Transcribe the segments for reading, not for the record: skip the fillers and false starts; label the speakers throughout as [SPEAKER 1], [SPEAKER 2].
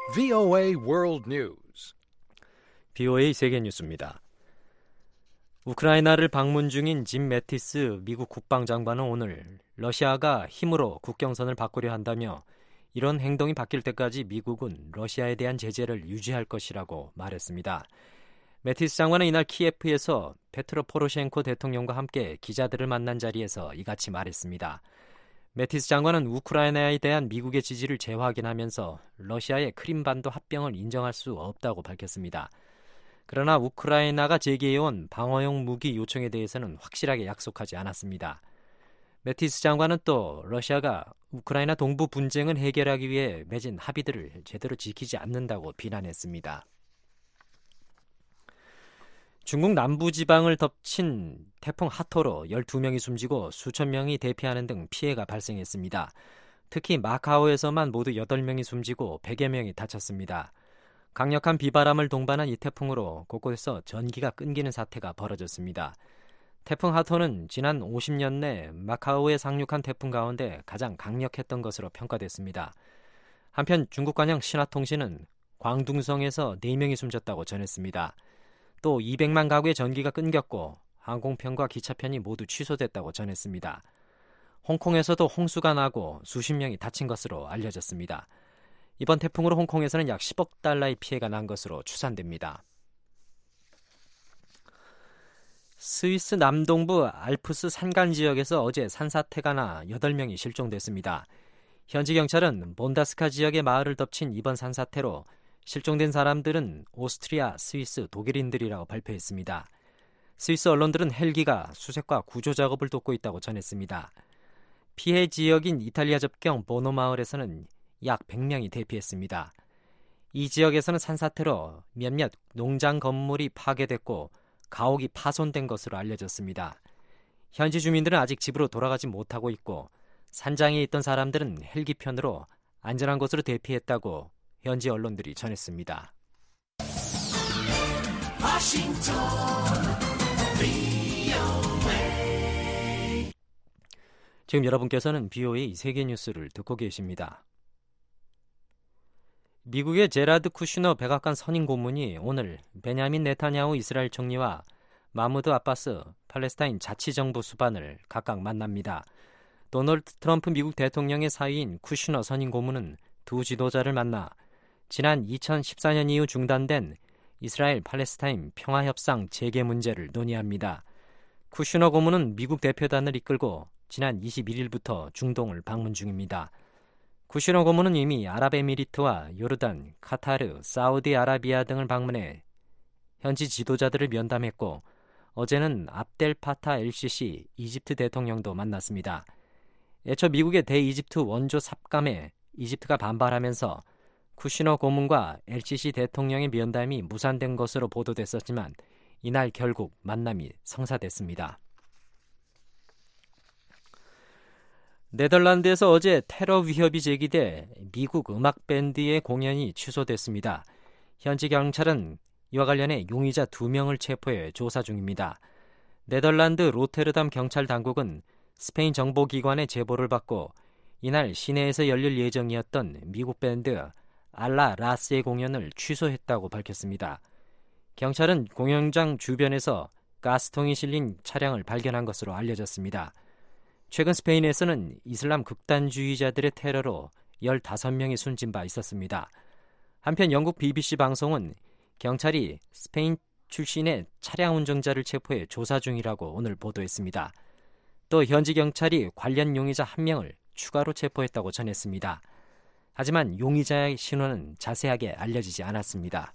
[SPEAKER 1] VOA World News.
[SPEAKER 2] VOA 세계 뉴스입니다. 우크라이나를 방문 중인 짐 매티스 미국 국방장관은 오늘 러시아가 힘으로 국경선을 바꾸려 한다며 이런 행동이 바뀔 때까지 미국은 러시아에 대한 제재를 유지할 것이라고 말했습니다. 매티스 장관은 이날 키예프에서 페트로 포로셴코 대통령과 함께 기자들을 만난 자리에서 이같이 말했습니다. 매티스 장관은 우크라이나에 대한 미국의 지지를 재확인하면서 러시아의 크림반도 합병을 인정할 수 없다고 밝혔습니다. 그러나 우크라이나가 제기해온 방어용 무기 요청에 대해서는 확실하게 약속하지 않았습니다. 매티스 장관은 또 러시아가 우크라이나 동부 분쟁을 해결하기 위해 맺은 합의들을 제대로 지키지 않는다고 비난했습니다. 중국 남부지방을 덮친 태풍 하토로 12명이 숨지고 수천 명이 대피하는 등 피해가 발생했습니다. 특히 마카오에서만 모두 8명이 숨지고 100여 명이 다쳤습니다. 강력한 비바람을 동반한 이 태풍으로 곳곳에서 전기가 끊기는 사태가 벌어졌습니다. 태풍 하토는 지난 50년 내 마카오에 상륙한 태풍 가운데 가장 강력했던 것으로 평가됐습니다. 한편 중국 관영 신화통신은 광둥성에서 4명이 숨졌다고 전했습니다. 또 200만 가구의 전기가 끊겼고 항공편과 기차편이 모두 취소됐다고 전했습니다. 홍콩에서도 홍수가 나고 수십 명이 다친 것으로 알려졌습니다. 이번 태풍으로 홍콩에서는 약 10억 달러의 피해가 난 것으로 추산됩니다. 스위스 남동부 알프스 산간 지역에서 어제 산사태가 나 8명이 실종됐습니다. 현지 경찰은 본다스카 지역의 마을을 덮친 이번 산사태로 실종된 사람들은 오스트리아, 스위스, 독일인들이라고 발표했습니다. 스위스 언론들은 헬기가 수색과 구조 작업을 돕고 있다고 전했습니다. 피해 지역인 이탈리아 접경 보노 마을에서는 약 100명이 대피했습니다. 이 지역에서는 산사태로 몇몇 농장 건물이 파괴됐고 가옥이 파손된 것으로 알려졌습니다. 현지 주민들은 아직 집으로 돌아가지 못하고 있고 산장에 있던 사람들은 헬기편으로 안전한 곳으로 대피했다고 현지 언론들이 전했습니다. 지금 여러분께서는 VOA 세계 뉴스를 듣고 계십니다. 미국의 제라드 쿠슈너 백악관 선임 고문이 오늘 베냐민 네타냐후 이스라엘 총리와 마무드 아바스 팔레스타인 자치정부 수반을 각각 만납니다. 도널드 트럼프 미국 대통령의 사위인 쿠슈너 선임 고문은 두 지도자를 만나 지난 2014년 이후 중단된 이스라엘 팔레스타인 평화협상 재개 문제를 논의합니다. 쿠슈너 고문은 미국 대표단을 이끌고 지난 21일부터 중동을 방문 중입니다. 쿠슈너 고문은 이미 아랍에미리트와 요르단, 카타르, 사우디아라비아 등을 방문해 현지 지도자들을 면담했고 어제는 압델 파타 엘시시 이집트 대통령도 만났습니다. 애초 미국의 대이집트 원조 삽감에 이집트가 반발하면서 쿠슈너 고문과 엘시시 대통령의 면담이 무산된 것으로 보도됐었지만 이날 결국 만남이 성사됐습니다. 네덜란드에서 어제 테러 위협이 제기돼 미국 음악 밴드의 공연이 취소됐습니다. 현지 경찰은 이와 관련해 용의자 2명을 체포해 조사 중입니다. 네덜란드 로테르담 경찰 당국은 스페인 정보기관의 제보를 받고 이날 시내에서 열릴 예정이었던 미국 밴드 알라 라스의 공연을 취소했다고 밝혔습니다. 경찰은 공연장 주변에서 가스통이 실린 차량을 발견한 것으로 알려졌습니다. 최근 스페인에서는 이슬람 극단주의자들의 테러로 15명이 숨진 바 있었습니다. 한편 영국 BBC 방송은 경찰이 스페인 출신의 차량 운전자를 체포해 조사 중이라고 오늘 보도했습니다. 또 현지 경찰이 관련 용의자 1명을 추가로 체포했다고 전했습니다. 하지만 용의자의 신원은 자세하게 알려지지 않았습니다.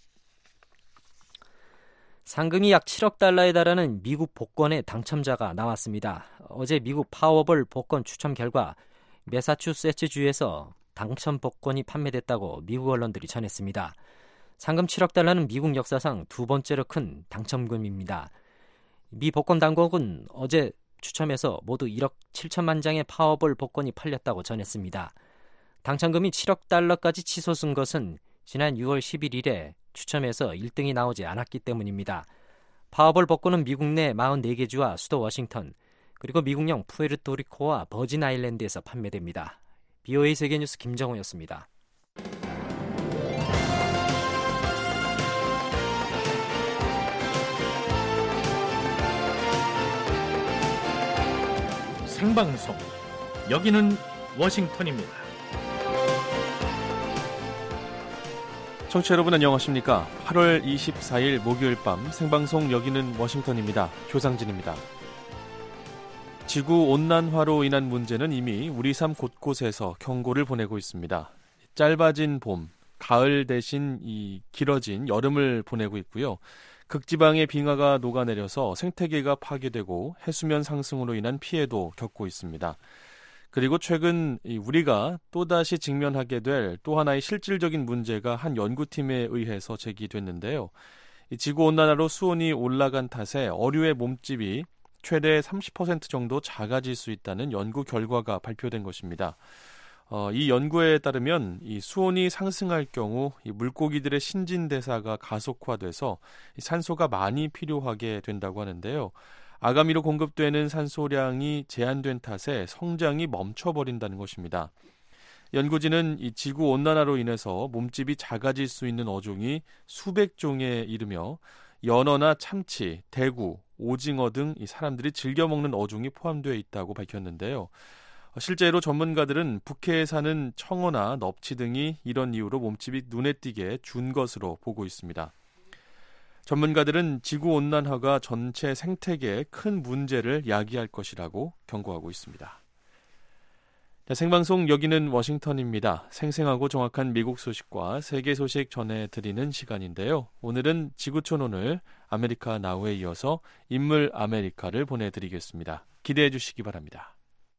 [SPEAKER 2] 상금이 약 7억 달러에 달하는 미국 복권의 당첨자가 나왔습니다. 어제 미국 파워볼 복권 추첨 결과 매사추세츠주에서 당첨 복권이 판매됐다고 미국 언론들이 전했습니다. 상금 7억 달러는 미국 역사상 2번째로 큰 당첨금입니다. 미 복권 당국은 어제 추첨해서 모두 1억 7천만 장의 파워볼 복권이 팔렸다고 전했습니다. 당첨금이 7억 달러까지 치솟은 것은 지난 6월 11일에 추첨해서 1등이 나오지 않았기 때문입니다. 파워볼 복권은 미국 내 44개 주와 수도 워싱턴, 그리고 미국령 푸에르토리코와 버진 아일랜드에서 판매됩니다. BOA 세계뉴스 김정호였습니다.
[SPEAKER 1] 생방송. 여기는 워싱턴입니다.
[SPEAKER 3] 청취자 여러분 안녕하십니까? 8월 24일 목요일 밤 생방송 여기는 워싱턴입니다. 조상진입니다. 지구온난화로 인한 문제는 이미 우리 삶 곳곳에서 경고를 보내고 있습니다. 짧아진 봄, 가을 대신 이 길어진 여름을 보내고 있고요. 극지방의 빙하가 녹아내려서 생태계가 파괴되고 해수면 상승으로 인한 피해도 겪고 있습니다. 그리고 최근 우리가 또다시 직면하게 될 또 하나의 실질적인 문제가 한 연구팀에 의해서 제기됐는데요. 지구온난화로 수온이 올라간 탓에 어류의 몸집이 최대 30% 정도 작아질 수 있다는 연구 결과가 발표된 것입니다. 이 연구에 따르면 이 수온이 상승할 경우 이 물고기들의 신진대사가 가속화돼서 산소가 많이 필요하게 된다고 하는데요. 아가미로 공급되는 산소량이 제한된 탓에 성장이 멈춰버린다는 것입니다. 연구진은 이 지구온난화로 인해서 몸집이 작아질 수 있는 어종이 수백 종에 이르며 연어나 참치, 대구, 오징어 등 이 사람들이 즐겨 먹는 어종이 포함되어 있다고 밝혔는데요. 실제로 전문가들은 북해에 사는 청어나 넙치 등이 이런 이유로 몸집이 눈에 띄게 준 것으로 보고 있습니다. 전문가들은 지구온난화가 전체 생태계에 큰 문제를 야기할 것이라고 경고하고 있습니다. 자, 생방송 여기는 워싱턴입니다. 생생하고 정확한 미국 소식과 세계 소식 전해드리는 시간인데요. 오늘은 지구촌 오늘 아메리카 나우에 이어서 인물 아메리카를 보내드리겠습니다. 기대해 주시기 바랍니다.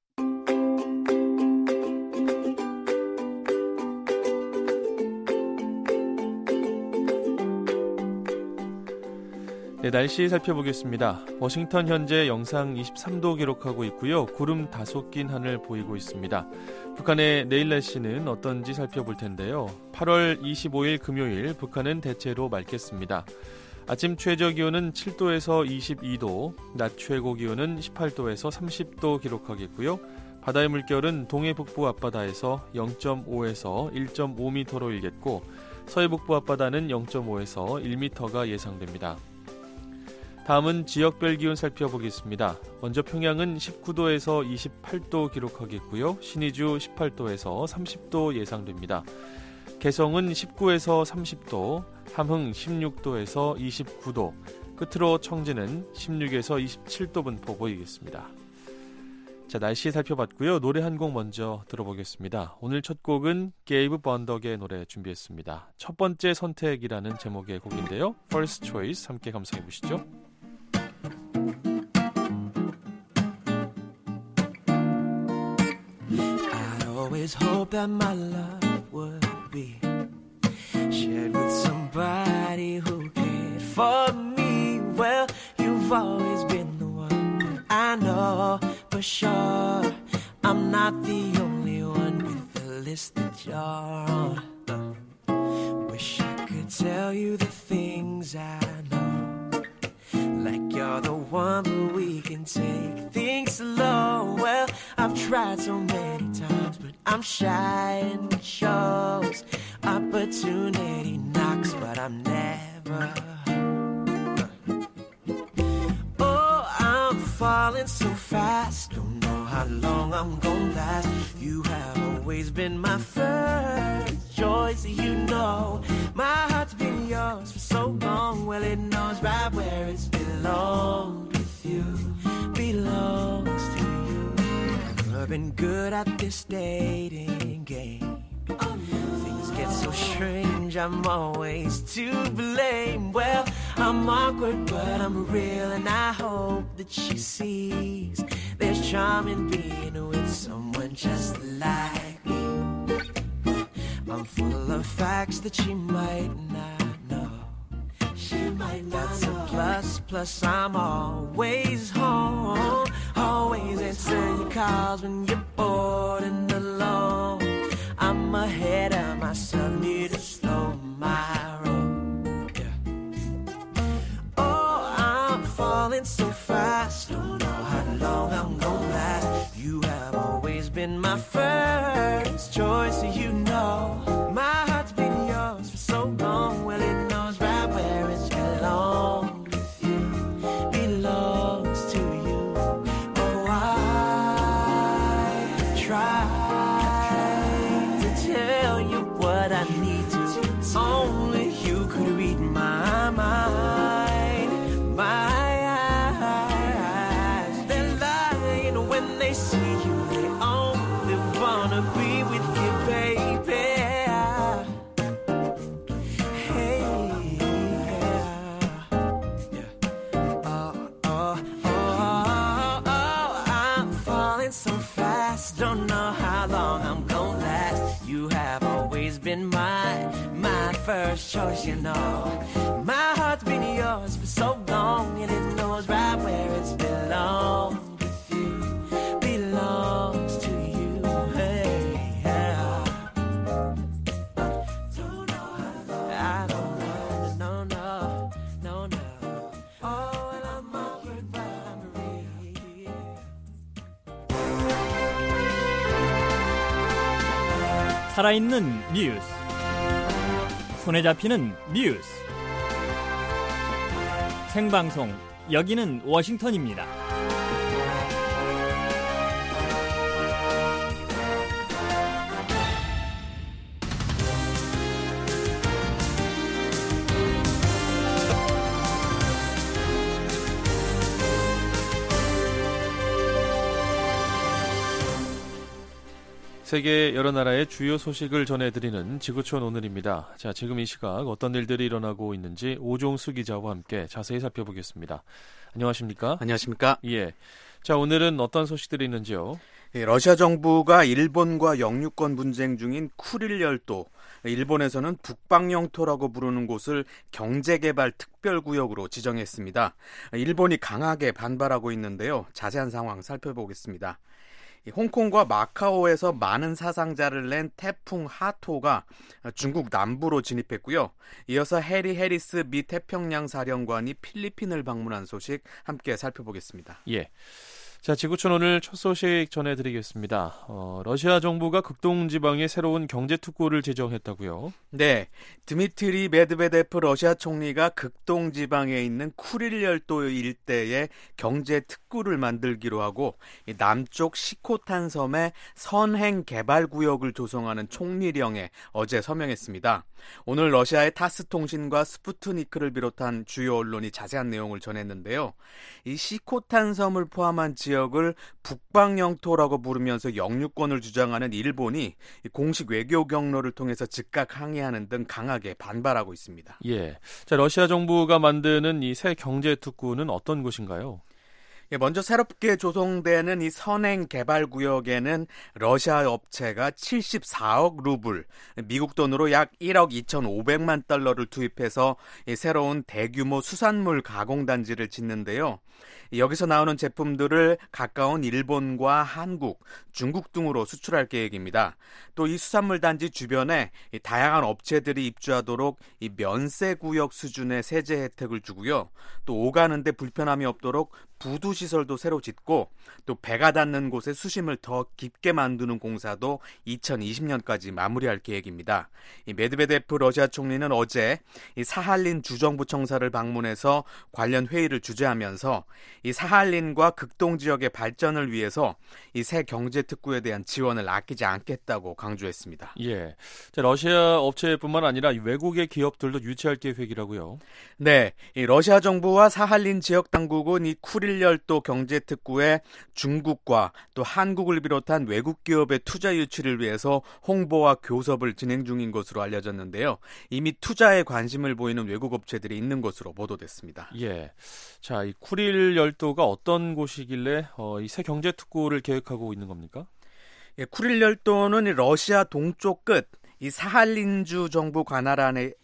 [SPEAKER 3] 네, 날씨 살펴보겠습니다. 워싱턴 현재 영상 23도 기록하고 있고요. 구름 다소 낀 하늘 보이고 있습니다. 북한의 내일 날씨는 어떤지 살펴볼 텐데요. 8월 25일 금요일 북한은 대체로 맑겠습니다. 아침 최저 기온은 7도에서 22도, 낮 최고 기온은 18도에서 30도 기록하겠고요. 바다의 물결은 동해 북부 앞바다에서 0.5에서 1.5m로 일겠고 서해 북부 앞바다는 0.5에서 1m가 예상됩니다. 다음은 지역별 기온 살펴보겠습니다. 먼저 평양은 19도에서 28도 기록하겠고요. 신의주 18도에서 30도 예상됩니다. 개성은 19에서 30도, 함흥 16도에서 29도, 끝으로 청진은 16에서 27도 분포 보이겠습니다. 자, 날씨 살펴봤고요. 노래 한 곡 먼저 들어보겠습니다. 오늘 첫 곡은 게이브 번덕의 노래 준비했습니다. 첫 번째 선택이라는 제목의 곡인데요. First Choice 함께 감상해 보시죠.
[SPEAKER 4] Always hope that my love would be shared with somebody who cared for me. Well, you've always been the one. I know for sure I'm not the only one with the list that you're on. Wish I could tell you the things I know, like you're the one, but we can take things slow. Well, I've tried so many times, but I'm shy and it shows. Opportunity knocks, but I'm never. Oh, I'm falling so fast, don't know how long I'm gonna last. You have always been my first choice, you know. My heart's been yours for so long, well it knows right where it's belonged with you, belongs to you. I've been good at this dating game. Things get so strange, I'm always to blame. Well, I'm awkward, but I'm real, and I hope that she sees there's charm in being with someone just like me. I'm full of facts that she might not know. She might not That's know. A plus I'm always home. Always answer your calls when you're bored and alone. I'm ahead of myself, need to slow my roll. Yeah. Oh, I'm falling so fast, don't know how long I'm gonna last. You have always been my first choice, you know. My heart's been yours for so long, well it knows right where it belongs with you, belongs to you. Oh, I tried to tell you what I need to. Only you could read my mind, my eyes. They're lying when they see you. They only wanna be with you, baby. Hey, I'm falling so fast. Don't know how long I'm gonna last. You have always been my first choice, you know. My heart's been yours for so long, and it knows right where it belongs with you, belongs to you. Hey, yeah. I don't know, no, no, no, no. Oh, and I'm offered by Marie.
[SPEAKER 5] 살아있는 뉴스, 손에 잡히는 뉴스, 생방송, 여기는 워싱턴입니다.
[SPEAKER 3] 세계 여러 나라의 주요 소식을 전해드리는 지구촌 오늘입니다. 자, 지금 이 시각 어떤 일들이 일어나고 있는지 오종수 기자와 함께 자세히 살펴보겠습니다. 안녕하십니까?
[SPEAKER 6] 안녕하십니까?
[SPEAKER 3] 예. 자, 오늘은 어떤 소식들이 있는지요?
[SPEAKER 6] 러시아 정부가 일본과 영유권 분쟁 중인 쿠릴 열도, 일본에서는 북방 영토라고 부르는 곳을 경제개발 특별구역으로 지정했습니다. 일본이 강하게 반발하고 있는데요. 자세한 상황 살펴보겠습니다. 홍콩과 마카오에서 많은 사상자를 낸 태풍 하토가 중국 남부로 진입했고요. 이어서 해리 해리스 미 태평양 사령관이 필리핀을 방문한 소식 함께 살펴보겠습니다.
[SPEAKER 3] 예. 자, 지구촌 오늘 첫 소식 전해드리겠습니다. 러시아 정부가 극동지방에 새로운 경제특구를 제정했다고요?
[SPEAKER 6] 네, 드미트리 메드베데프 러시아 총리가 극동지방에 있는 쿠릴 열도 일대에 경제특구를 만들기로 하고 남쪽 시코탄 섬에 선행개발구역을 조성하는 총리령에 어제 서명했습니다. 오늘 러시아의 타스 통신과 스푸트니크를 비롯한 주요 언론이 자세한 내용을 전했는데요. 이 시코탄 섬을 포함한 지역을 북방 영토라고 부르면서 영유권을 주장하는 일본이 공식 외교 경로를 통해서 즉각 항의하는 등 강하게 반발하고 있습니다.
[SPEAKER 3] 예. 자, 러시아 정부가 만드는 이 새 경제특구는 어떤 곳인가요?
[SPEAKER 6] 먼저 새롭게 조성되는 이 선행개발구역에는 러시아 업체가 74억 루블, 미국 돈으로 약 1억 2,500만 달러를 투입해서 이 새로운 대규모 수산물 가공단지를 짓는데요. 여기서 나오는 제품들을 가까운 일본과 한국, 중국 등으로 수출할 계획입니다. 또 이 수산물 단지 주변에 다양한 업체들이 입주하도록 이 면세구역 수준의 세제 혜택을 주고요. 또 오가는데 불편함이 없도록 부두 시설도 새로 짓고 또 배가 닿는 곳에 수심을 더 깊게 만드는 공사도 2020년까지 마무리할 계획입니다. 이 메드베데프 러시아 총리는 어제 이 사할린 주정부 청사를 방문해서 관련 회의를 주재하면서 이 사할린과 극동 지역의 발전을 위해서 이 새 경제 특구에 대한 지원을 아끼지 않겠다고 강조했습니다.
[SPEAKER 3] 예. 자, 러시아 업체뿐만 아니라 외국의 기업들도 유치할 계획이라고요?
[SPEAKER 6] 네, 이 러시아 정부와 사할린 지역 당국은 이 쿠릴 열도 경제 특구에 중국과 또 한국을 비롯한 외국 기업의 투자 유치를 위해서 홍보와 교섭을 진행 중인 것으로 알려졌는데요. 이미 투자에 관심을 보이는 외국 업체들이 있는 것으로 보도됐습니다.
[SPEAKER 3] 예. 자, 이 쿠릴 열도가 어떤 곳이길래 이 새 경제 특구를 계획하고 있는 겁니까?
[SPEAKER 6] 예, 쿠릴 열도는 러시아 동쪽 끝 이 사할린주 정부 관할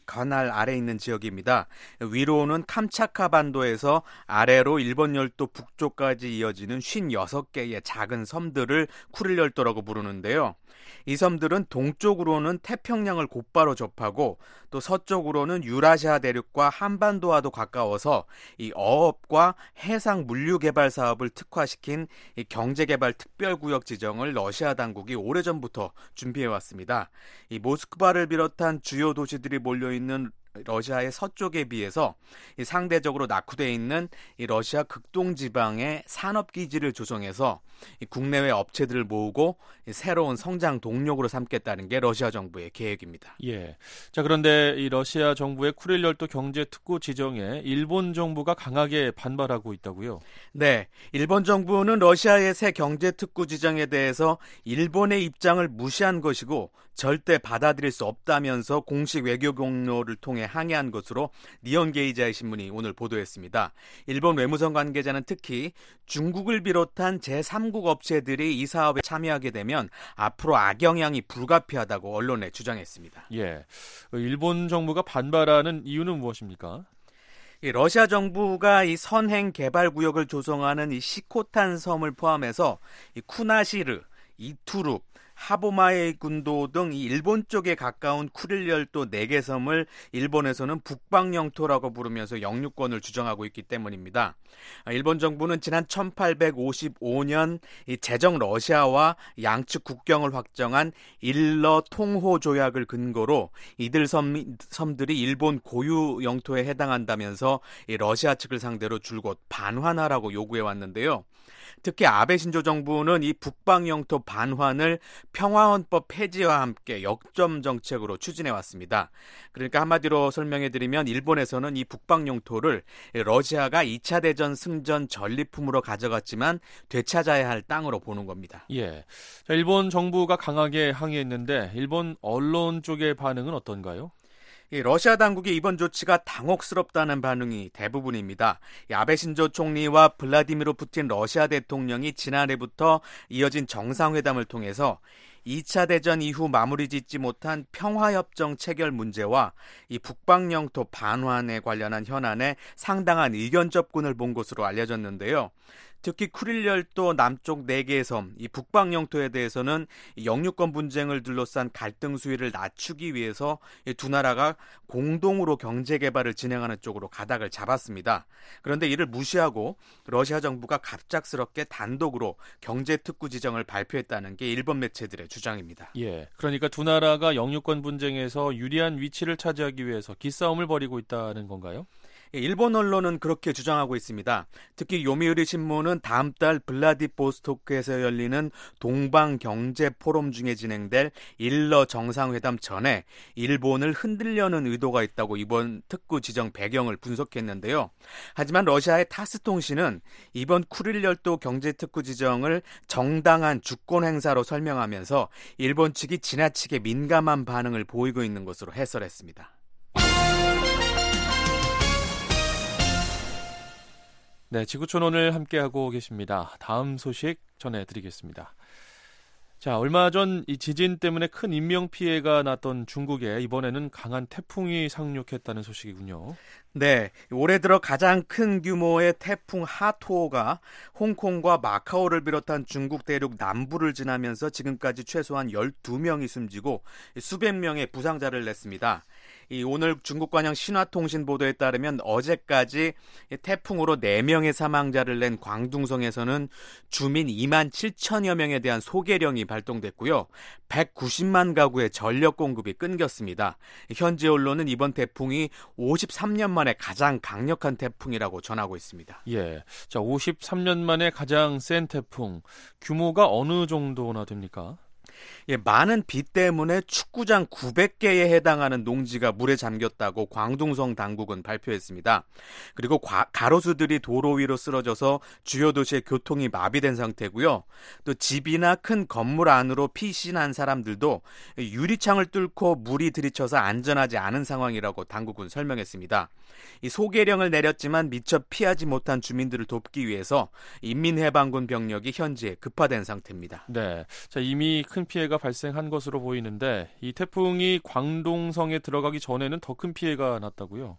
[SPEAKER 6] 아래 있는 지역입니다. 위로는 캄차카 반도에서 아래로 일본 열도 북쪽까지 이어지는 56개의 작은 섬들을 쿠릴 열도라고 부르는데요. 이 섬들은 동쪽으로는 태평양을 곧바로 접하고 또 서쪽으로는 유라시아 대륙과 한반도와도 가까워서 이 어업과 해상 물류 개발 사업을 특화시킨 이 경제개발 특별구역 지정을 러시아 당국이 오래전부터 준비해왔습니다. 이 모스크바를 비롯한 주요 도시들이 몰려있는 러시아의 서쪽에 비해서 상대적으로 낙후되어 있는 이 러시아 극동 지방의 산업 기지를 조성해서 국내외 업체들을 모으고 새로운 성장 동력으로 삼겠다는 게 러시아 정부의 계획입니다.
[SPEAKER 3] 예. 자, 그런데 이 러시아 정부의 쿠릴 열도 경제 특구 지정에 일본 정부가 강하게 반발하고 있다고요?
[SPEAKER 6] 네, 일본 정부는 러시아의 새 경제 특구 지정에 대해서 일본의 입장을 무시한 것이고 절대 받아들일 수 없다면서 공식 외교 경로를 통해 항의한 것으로 니혼게이자의 신문이 오늘 보도했습니다. 일본 외무성 관계자는 특히 중국을 비롯한 제3국 업체들이 이 사업에 참여하게 되면 앞으로 악영향이 불가피하다고 언론에 주장했습니다.
[SPEAKER 3] 예. 일본 정부가 반발하는 이유는 무엇입니까?
[SPEAKER 6] 이 러시아 정부가 이 선행 개발 구역을 조성하는 이 시코탄 섬을 포함해서 이 쿠나시르, 이투룹, 하보마에 군도 등 이 일본 쪽에 가까운 쿠릴 열도 4개 섬을 일본에서는 북방 영토라고 부르면서 영유권을 주장하고 있기 때문입니다. 일본 정부는 지난 1855년 이 제정 러시아와 양측 국경을 확정한 일러 통호 조약을 근거로 이들 섬들이 일본 고유 영토에 해당한다면서 이 러시아 측을 상대로 줄곧 반환하라고 요구해 왔는데요. 특히 아베 신조 정부는 이 북방 영토 반환을 평화헌법 폐지와 함께 역점 정책으로 추진해 왔습니다. 그러니까 한마디로 설명해 드리면 일본에서는 이 북방 영토를 러시아가 2차 대전 승전 전리품으로 가져갔지만 되찾아야 할 땅으로 보는 겁니다.
[SPEAKER 3] 예. 자, 일본 정부가 강하게 항의했는데 일본 언론 쪽의 반응은 어떤가요?
[SPEAKER 6] 이 러시아 당국의 이번 조치가 당혹스럽다는 반응이 대부분입니다. 아베 신조 총리와 블라디미르 푸틴 러시아 대통령이 지난해부터 이어진 정상회담을 통해서 2차 대전 이후 마무리 짓지 못한 평화협정 체결 문제와 이 북방 영토 반환에 관련한 현안에 상당한 의견 접근을 본 것으로 알려졌는데요. 특히 쿠릴 열도 남쪽 4개의 섬, 이 북방 영토에 대해서는 영유권 분쟁을 둘러싼 갈등 수위를 낮추기 위해서 이 두 나라가 공동으로 경제 개발을 진행하는 쪽으로 가닥을 잡았습니다. 그런데 이를 무시하고 러시아 정부가 갑작스럽게 단독으로 경제 특구 지정을 발표했다는 게 일본 매체들의 주장입니다.
[SPEAKER 3] 예. 그러니까 두 나라가 영유권 분쟁에서 유리한 위치를 차지하기 위해서 기싸움을 벌이고 있다는 건가요?
[SPEAKER 6] 일본 언론은 그렇게 주장하고 있습니다. 특히 요미우리 신문은 다음 달 블라디보스토크에서 열리는 동방경제포럼 중에 진행될 일러 정상회담 전에 일본을 흔들려는 의도가 있다고 이번 특구 지정 배경을 분석했는데요. 하지만 러시아의 타스 통신은 이번 쿠릴 열도 경제특구 지정을 정당한 주권 행사로 설명하면서 일본 측이 지나치게 민감한 반응을 보이고 있는 것으로 해설했습니다.
[SPEAKER 3] 네, 지구촌 오늘 함께하고 계십니다. 다음 소식 전해드리겠습니다. 자, 얼마 전 이 지진 때문에 큰 인명피해가 났던 중국에 이번에는 강한 태풍이 상륙했다는 소식이군요.
[SPEAKER 6] 네, 올해 들어 가장 큰 규모의 태풍 하토가 홍콩과 마카오를 비롯한 중국 대륙 남부를 지나면서 지금까지 최소한 12명이 숨지고 수백 명의 부상자를 냈습니다. 오늘 중국 관영 신화통신 보도에 따르면 어제까지 태풍으로 4명의 사망자를 낸 광둥성에서는 주민 2만 7천여 명에 대한 소개령이 발동됐고요. 190만 가구의 전력 공급이 끊겼습니다. 현지 언론은 이번 태풍이 53년 만에 가장 강력한 태풍이라고 전하고 있습니다.
[SPEAKER 3] 예, 자 53년 만에 가장 센 태풍, 규모가 어느 정도나 됩니까?
[SPEAKER 6] 예, 많은 비 때문에 축구장 900개에 해당하는 농지가 물에 잠겼다고 광둥성 당국은 발표했습니다. 그리고 가로수들이 도로 위로 쓰러져서 주요 도시의 교통이 마비된 상태고요. 또 집이나 큰 건물 안으로 피신한 사람들도 유리창을 뚫고 물이 들이쳐서 안전하지 않은 상황이라고 당국은 설명했습니다. 이 소개령을 내렸지만 미처 피하지 못한 주민들을 돕기 위해서 인민해방군 병력이 현지에 급파된 상태입니다.
[SPEAKER 3] 네, 자 이미 큰 피해가 발생한 것으로 보이는데 이 태풍이 광둥성에 들어가기 전에는 더 큰 피해가 났다고요?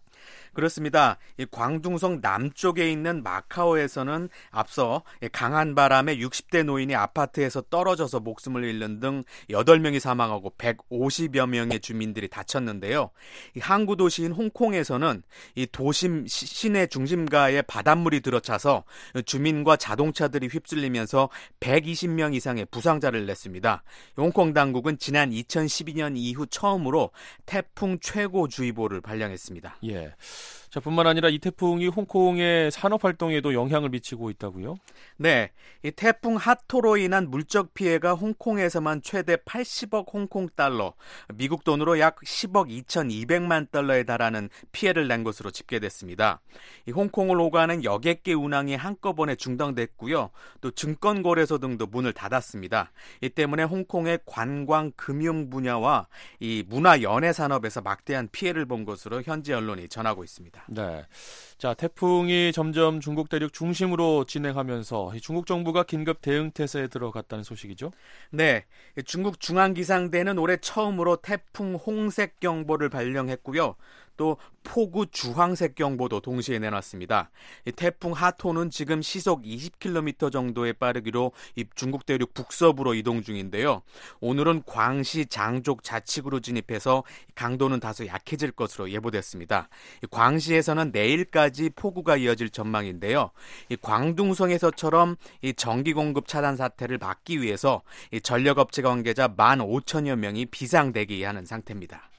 [SPEAKER 6] 그렇습니다. 이 광둥성 남쪽에 있는 마카오에서는 앞서 강한 바람에 60대 노인이 아파트에서 떨어져서 목숨을 잃는 등 8명이 사망하고 150여 명의 주민들이 다쳤는데요. 이 항구 도시인 홍콩에서는 이 도심 시내 중심가에 바닷물이 들어차서 주민과 자동차들이 휩쓸리면서 120명 이상의 부상자를 냈습니다. 홍콩 당국은 지난 2012년 이후 처음으로 태풍 최고주의보를 발령했습니다.
[SPEAKER 3] 예. 자, 뿐만 아니라 이 태풍이 홍콩의 산업 활동에도 영향을 미치고 있다고요?
[SPEAKER 6] 네, 이 태풍 하토로 인한 물적 피해가 홍콩에서만 최대 80억 홍콩 달러, 미국 돈으로 약 10억 2,200만 달러에 달하는 피해를 낸 것으로 집계됐습니다. 이 홍콩을 오가는 여객 기 운항이 한꺼번에 중단됐고요. 또 증권 거래소 등도 문을 닫았습니다. 이 때문에 홍콩의 관광, 금융 분야와 이 문화 연예 산업에서 막대한 피해를 본 것으로 현지 언론이 전하고 있습니다.
[SPEAKER 3] 네. 자, 태풍이 점점 중국 대륙 중심으로 진행하면서 중국 정부가 긴급 대응 태세에 들어갔다는 소식이죠?
[SPEAKER 6] 네. 중국 중앙기상대는 올해 처음으로 태풍 홍색 경보를 발령했고요. 또 폭우 주황색 경보도 동시에 내놨습니다. 이 태풍 하토는 지금 시속 20km 정도의 빠르기로 이 중국 대륙 북서부로 이동 중인데요. 오늘은 광시, 장족, 자칙으로 진입해서 강도는 다소 약해질 것으로 예보됐습니다. 이 광시에서는 내일까지 폭우가 이어질 전망인데요. 이 광둥성에서처럼 이 전기 공급 차단 사태를 막기 위해서 이 전력업체 관계자 15,000여 명이 비상대기하는 상태입니다.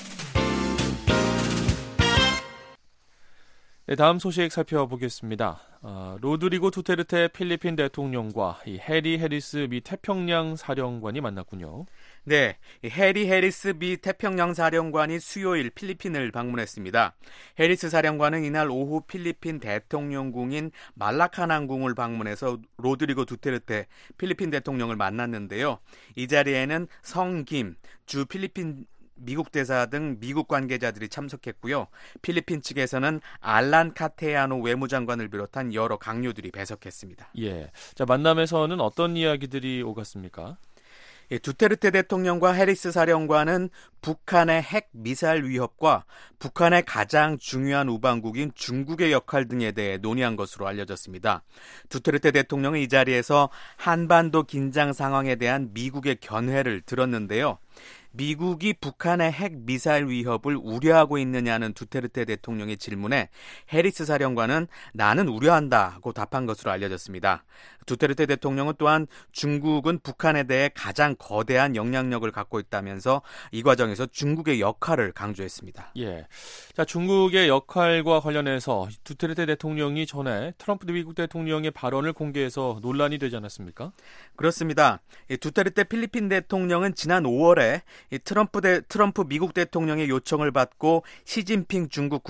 [SPEAKER 3] 네, 다음 소식 살펴보겠습니다. 로드리고 두테르테 필리핀 대통령과 이 해리 해리스 미 태평양 사령관이 만났군요.
[SPEAKER 6] 네, 해리 해리스 미 태평양 사령관이 수요일 필리핀을 방문했습니다. 해리스 사령관은 이날 오후 필리핀 대통령궁인 말라카낭궁을 방문해서 로드리고 두테르테 필리핀 대통령을 만났는데요. 이 자리에는 성김 주 필리핀 미국 대사 등 미국 관계자들이 참석했고요. 필리핀 측에서는 알란 카테야노 외무장관을 비롯한 여러 강요들이 배석했습니다.
[SPEAKER 3] 예, 자, 만남에서는 어떤 이야기들이 오갔습니까?
[SPEAKER 6] 예, 두테르테 대통령과 해리스 사령관은 북한의 핵 미사일 위협과 북한의 가장 중요한 우방국인 중국의 역할 등에 대해 논의한 것으로 알려졌습니다. 두테르테 대통령은 이 자리에서 한반도 긴장 상황에 대한 미국의 견해를 들었는데요. 미국이 북한의 핵 미사일 위협을 우려하고 있느냐는 두테르테 대통령의 질문에 해리스 사령관은 나는 우려한다고 답한 것으로 알려졌습니다. 두테르테 대통령은 또한 중국은 북한에 대해 가장 거대한 영향력을 갖고 있다면서 이 과정에서 중국의 역할을 강조했습니다.
[SPEAKER 3] 예, 자, 중국의 역할과 관련해서 두테르테 대통령이 전에 트럼프 미국 대통령의 발언을 공개해서 논란이 되지 않았습니까?
[SPEAKER 6] 그렇습니다. 두테르테 필리핀 대통령은 지난 5월에 트럼프 미국 대통령의 요청을 받고 시진핑 중국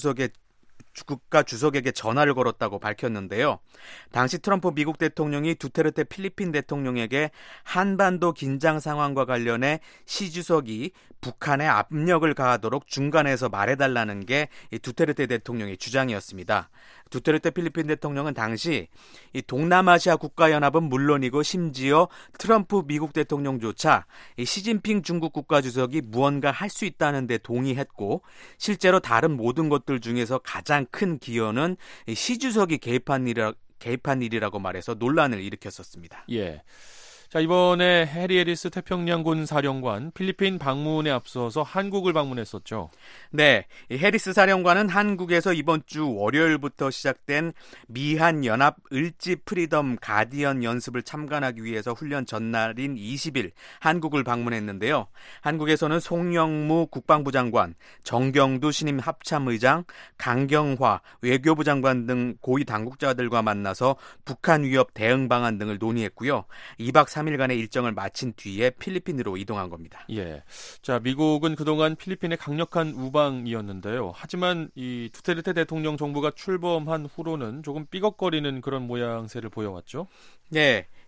[SPEAKER 6] 국가주석에게 전화를 걸었다고 밝혔는데요. 당시 트럼프 미국 대통령이 두테르테 필리핀 대통령에게 한반도 긴장 상황과 관련해 시 주석이 북한에 압력을 가하도록 중간에서 말해달라는 게 이 두테르테 대통령의 주장이었습니다. 두테르테 필리핀 대통령은 당시 이 동남아시아 국가연합은 물론이고 심지어 트럼프 미국 대통령조차 이 시진핑 중국 국가주석이 무언가 할 수 있다는 데 동의했고 실제로 다른 모든 것들 중에서 가장 큰 기여는 이 시 주석이 개입한 일이라고 말해서 논란을 일으켰었습니다.
[SPEAKER 3] 예. 자, 이번에 해리 해리스 태평양군 사령관 필리핀 방문에 앞서서 한국을 방문했었죠.
[SPEAKER 6] 네, 이 해리스 사령관은 한국에서 이번 주 월요일부터 시작된 미한 연합 을지 프리덤 가디언 연습을 참관하기 위해서 훈련 전날인 20일 한국을 방문했는데요. 한국에서는 송영무 국방부 장관, 정경두 신임 합참의장, 강경화 외교부 장관 등 고위 당국자들과 만나서 북한 위협 대응 방안 등을 논의했고요. 2박 3일간의 일정을 마친 뒤에 필리핀으로 이동한 겁니다.
[SPEAKER 3] 예. 자, 미국은 그동안 필리핀의 강력한 우방이었는데요. 하지만 이 두테르테 대통령 정부가 출범한 후로는 조금 삐걱거리는 그런 모양새를 보여왔죠.
[SPEAKER 6] 네.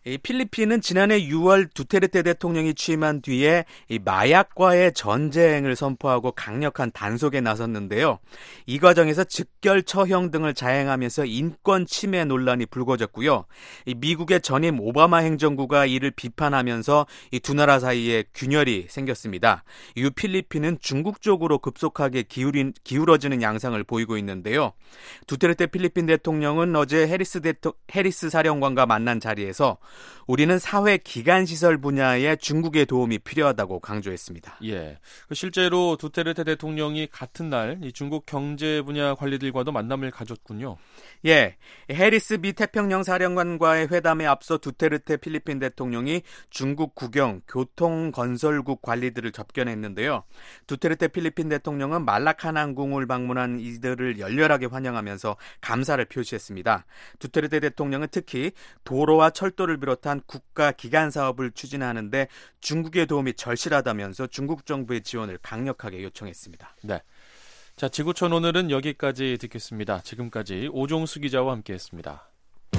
[SPEAKER 6] 이 필리핀은 지난해 6월 두테르테 대통령이 취임한 뒤에 이 마약과의 전쟁을 선포하고 강력한 단속에 나섰는데요. 이 과정에서 즉결 처형 등을 자행하면서 인권 침해 논란이 불거졌고요. 이 미국의 전임 오바마 행정부가 이를 비판하면서 이 두 나라 사이에 균열이 생겼습니다. 이후 필리핀은 중국 쪽으로 급속하게 기울어지는 양상을 보이고 있는데요. 두테르테 필리핀 대통령은 어제 해리스 사령관과 만난 자리에서 우리는 사회 기관시설 분야에 중국의 도움이 필요하다고 강조했습니다.
[SPEAKER 3] 예, 실제로 두테르테 대통령이 같은 날 이 중국 경제 분야 관리들과도 만남을 가졌군요.
[SPEAKER 6] 예, 해리스 미 태평양 사령관과의 회담에 앞서 두테르테 필리핀 대통령이 중국 국영 교통건설국 관리들을 접견했는데요. 두테르테 필리핀 대통령은 말라칸 항공을 방문한 이들을 열렬하게 환영하면서 감사를 표시했습니다. 두테르테 대통령은 특히 도로와 철도를 비롯한 국가 기관 사업을 추진하는데 중국의 도움이 절실하다면서 중국 정부의 지원을 강력하게 요청했습니다.
[SPEAKER 3] 네. 자, 지구촌 오늘은 여기까지 듣겠습니다. 지금까지 오종수 기자와 함께했습니다.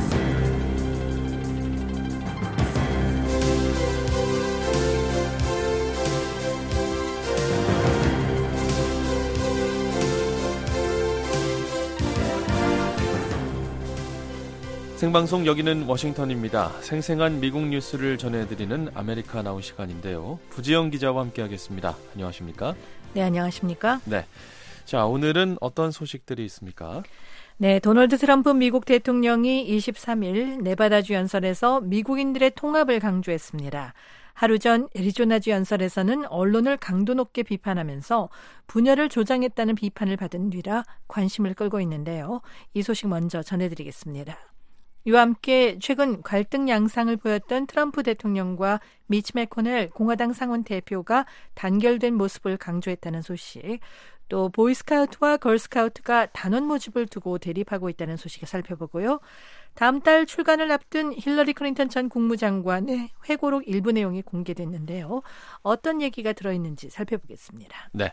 [SPEAKER 3] 생방송 여기는 워싱턴입니다. 생생한 미국 뉴스를 전해드리는 아메리카 나우 시간인데요. 부지영 기자와 함께하겠습니다. 안녕하십니까?
[SPEAKER 7] 네, 안녕하십니까?
[SPEAKER 3] 네. 자, 오늘은 어떤 소식들이 있습니까?
[SPEAKER 7] 네, 도널드 트럼프 미국 대통령이 23일 네바다주 연설에서 미국인들의 통합을 강조했습니다. 하루 전 애리조나주 연설에서는 언론을 강도 높게 비판하면서 분열을 조장했다는 비판을 받은 뒤라 관심을 끌고 있는데요. 이 소식 먼저 전해드리겠습니다. 이와 함께 최근 갈등 양상을 보였던 트럼프 대통령과 미치 매코넬 공화당 상원 대표가 단결된 모습을 강조했다는 소식, 또 보이스카우트와 걸스카우트가 단원 모집을 두고 대립하고 있다는 소식을 살펴보고요. 다음 달 출간을 앞둔 힐러리 클린턴 전 국무장관의 회고록 일부 내용이 공개됐는데요. 어떤 얘기가 들어있는지 살펴보겠습니다.
[SPEAKER 3] 네.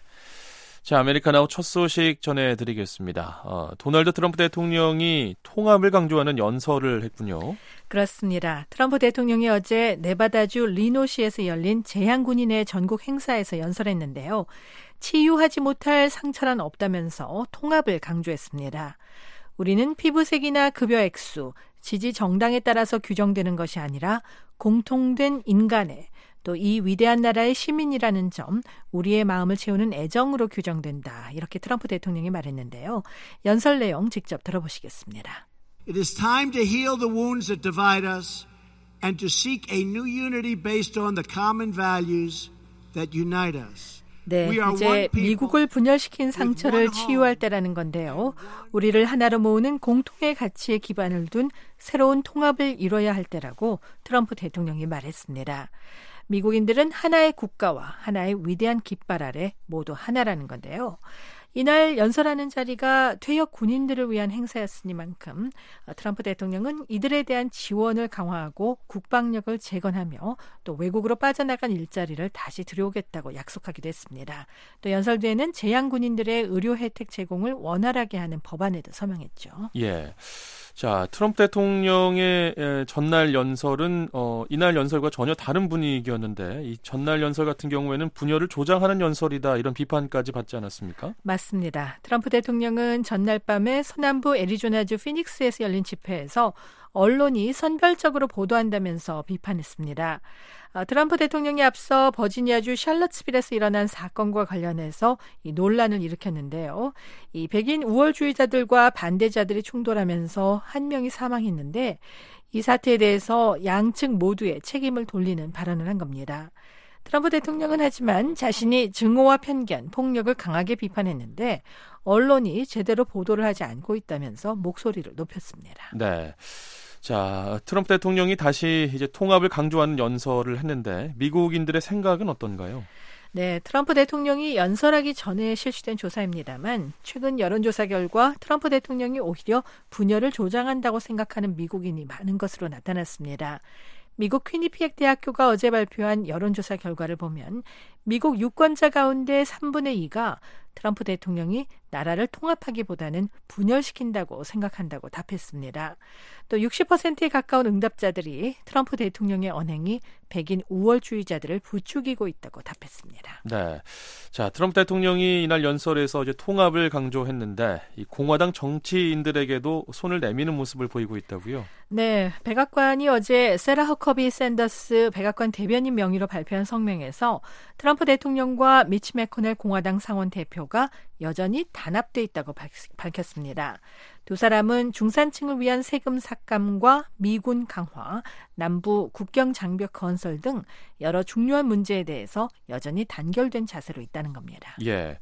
[SPEAKER 3] 자, 아메리카나우 첫 소식 전해드리겠습니다. 도널드 트럼프 대통령이 통합을 강조하는 연설을 했군요.
[SPEAKER 7] 그렇습니다. 트럼프 대통령이 어제 네바다주 리노시에서 열린 재향군인의 전국 행사에서 연설했는데요. 치유하지 못할 상처란 없다면서 통합을 강조했습니다. 우리는 피부색이나 급여 액수, 지지 정당에 따라서 규정되는 것이 아니라 공통된 인간의, 또 이 위대한 나라의 시민이라는 점, 우리의 마음을 채우는 애정으로 규정된다. 이렇게 트럼프 대통령이 말했는데요. 연설 내용 직접 들어보시겠습니다.
[SPEAKER 8] It is time to heal the wounds that divide us and to seek a new unity based on the common values that unite us.
[SPEAKER 7] 네, 이제 미국을 분열시킨 상처를 치유할 때라는 건데요. 우리를 하나로 모으는 공통의 가치에 기반을 둔 새로운 통합을 이뤄야 할 때라고 트럼프 대통령이 말했습니다. 미국인들은 하나의 국가와 하나의 위대한 깃발 아래 모두 하나라는 건데요. 이날 연설하는 자리가 퇴역 군인들을 위한 행사였으니만큼 트럼프 대통령은 이들에 대한 지원을 강화하고 국방력을 재건하며 또 외국으로 빠져나간 일자리를 다시 들여오겠다고 약속하기도 했습니다. 또 연설 뒤에는 재향 군인들의 의료 혜택 제공을 원활하게 하는 법안에도 서명했죠.
[SPEAKER 3] 예. 자, 트럼프 대통령의 전날 연설은 이날 연설과 전혀 다른 분위기였는데 이 전날 연설 같은 경우에는 분열을 조장하는 연설이다 이런 비판까지 받지 않았습니까?
[SPEAKER 7] 맞습니다. 트럼프 대통령은 전날 밤에 서남부 애리조나주 피닉스에서 열린 집회에서 언론이 선별적으로 보도한다면서 비판했습니다. 트럼프 대통령이 앞서 버지니아주 샬럿스빌에서 일어난 사건과 관련해서 이 논란을 일으켰는데요. 이 백인 우월주의자들과 반대자들이 충돌하면서 한 명이 사망했는데 이 사태에 대해서 양측 모두의 책임을 돌리는 발언을 한 겁니다. 트럼프 대통령은 하지만 자신이 증오와 편견, 폭력을 강하게 비판했는데 언론이 제대로 보도를 하지 않고 있다면서 목소리를 높였습니다.
[SPEAKER 3] 네. 자, 트럼프 대통령이 다시 이제 통합을 강조하는 연설을 했는데 미국인들의 생각은 어떤가요?
[SPEAKER 7] 네, 트럼프 대통령이 연설하기 전에 실시된 조사입니다만 최근 여론조사 결과 트럼프 대통령이 오히려 분열을 조장한다고 생각하는 미국인이 많은 것으로 나타났습니다. 미국 퀴니피액 대학교가 어제 발표한 여론조사 결과를 보면 미국 유권자 가운데 3분의 2가 트럼프 대통령이 나라를 통합하기보다는 분열시킨다고 생각한다고 답했습니다. 또 60%에 가까운 응답자들이 트럼프 대통령의 언행이 백인 우월주의자들을 부추기고 있다고 답했습니다.
[SPEAKER 3] 네, 자 트럼프 대통령이 이날 연설에서 이제 통합을 강조했는데 이 공화당 정치인들에게도 손을 내미는 모습을 보이고 있다고요?
[SPEAKER 7] 네, 백악관이 어제 세라 허커비 샌더스 백악관 대변인 명의로 발표한 성명에서 트럼프 대통령과 미치 매코넬 공화당 상원 대표가 여전히 단합돼 있다고 밝혔습니다. 두 사람은 중산층을 위한 세금 삭감과 미군 강화, 남부 국경 장벽 건설 등 여러 중요한 문제에 대해서 여전히 단결된 자세로 있다는 겁니다.
[SPEAKER 3] 예,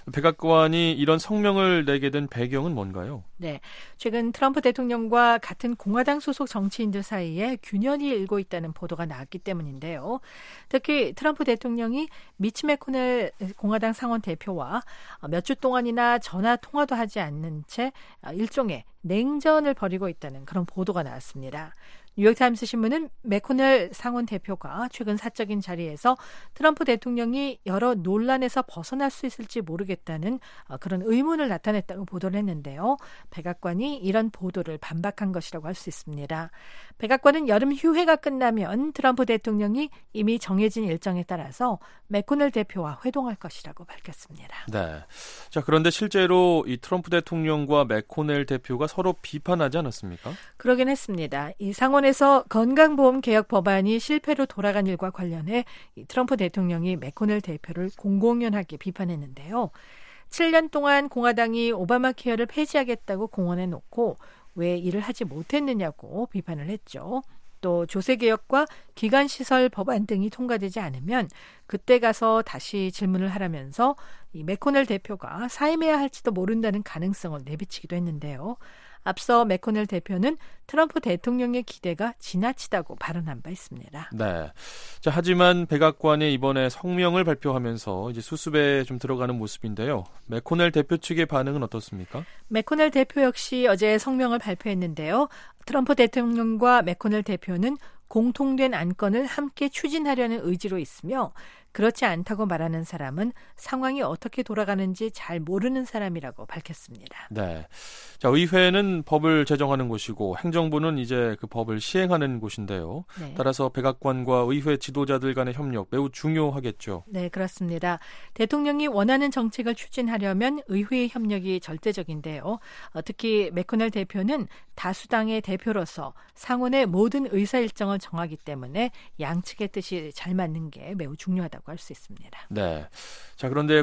[SPEAKER 3] 백악관이 이런 성명을 내게 된 배경은 뭔가요?
[SPEAKER 7] 네, 최근 트럼프 대통령과 같은 공화당 소속 정치인들 사이에 균열이 일고 있다는 보도가 나왔기 때문인데요. 특히 트럼프 대통령이 미치 매코넬 공화당 상원 대표와 몇 주 동안이나 전화 통화도 하지 않는 채 일종의 냉전을 벌이고 있다는 그런 보도가 나왔습니다. 뉴욕타임스 신문은 매코넬 상원 대표가 최근 사적인 자리에서 트럼프 대통령이 여러 논란에서 벗어날 수 있을지 모르겠다는 그런 의문을 나타냈다고 보도를 했는데요. 백악관이 이런 보도를 반박한 것이라고 할 수 있습니다. 백악관은 여름 휴회가 끝나면 트럼프 대통령이 이미 정해진 일정에 따라서 매코넬 대표와 회동할 것이라고 밝혔습니다.
[SPEAKER 3] 네. 자, 그런데 실제로 이 트럼프 대통령과 매코넬 대표가 서로 비판하지 않았습니까?
[SPEAKER 7] 그러긴 했습니다. 이 상원에서 건강보험 개혁 법안이 실패로 돌아간 일과 관련해 이 트럼프 대통령이 매코넬 대표를 공공연하게 비판했는데요. 7년 동안 공화당이 오바마 케어를 폐지하겠다고 공언해 놓고 왜 일을 하지 못했느냐고 비판을 했죠. 또 조세개혁과 기간시설 법안 등이 통과되지 않으면 그때 가서 다시 질문을 하라면서 이 매코넬 대표가 사임해야 할지도 모른다는 가능성을 내비치기도 했는데요. 앞서 매코넬 대표는 트럼프 대통령의 기대가 지나치다고 발언한 바 있습니다.
[SPEAKER 3] 네. 자, 하지만 백악관이 이번에 성명을 발표하면서 이제 수습에 좀 들어가는 모습인데요. 매코넬 대표 측의 반응은 어떻습니까?
[SPEAKER 7] 매코넬 대표 역시 어제 성명을 발표했는데요. 트럼프 대통령과 매코넬 대표는 공통된 안건을 함께 추진하려는 의지로 있으며 그렇지 않다고 말하는 사람은 상황이 어떻게 돌아가는지 잘 모르는 사람이라고 밝혔습니다.
[SPEAKER 3] 네. 자, 의회는 법을 제정하는 곳이고 행정부는 이제 그 법을 시행하는 곳인데요.
[SPEAKER 7] 네.
[SPEAKER 3] 따라서 백악관과 의회 지도자들 간의 협력 매우 중요하겠죠.
[SPEAKER 7] 네, 그렇습니다. 대통령이 원하는 정책을 추진하려면 의회의 협력이 절대적인데요. 특히 매코넬 대표는 다수당의 대표로서 상원의 모든 의사 일정을 정하기 때문에 양측의 뜻이 잘 맞는 게 매우 중요하다고 할 수 있습니다.
[SPEAKER 3] 네. 자, 그런데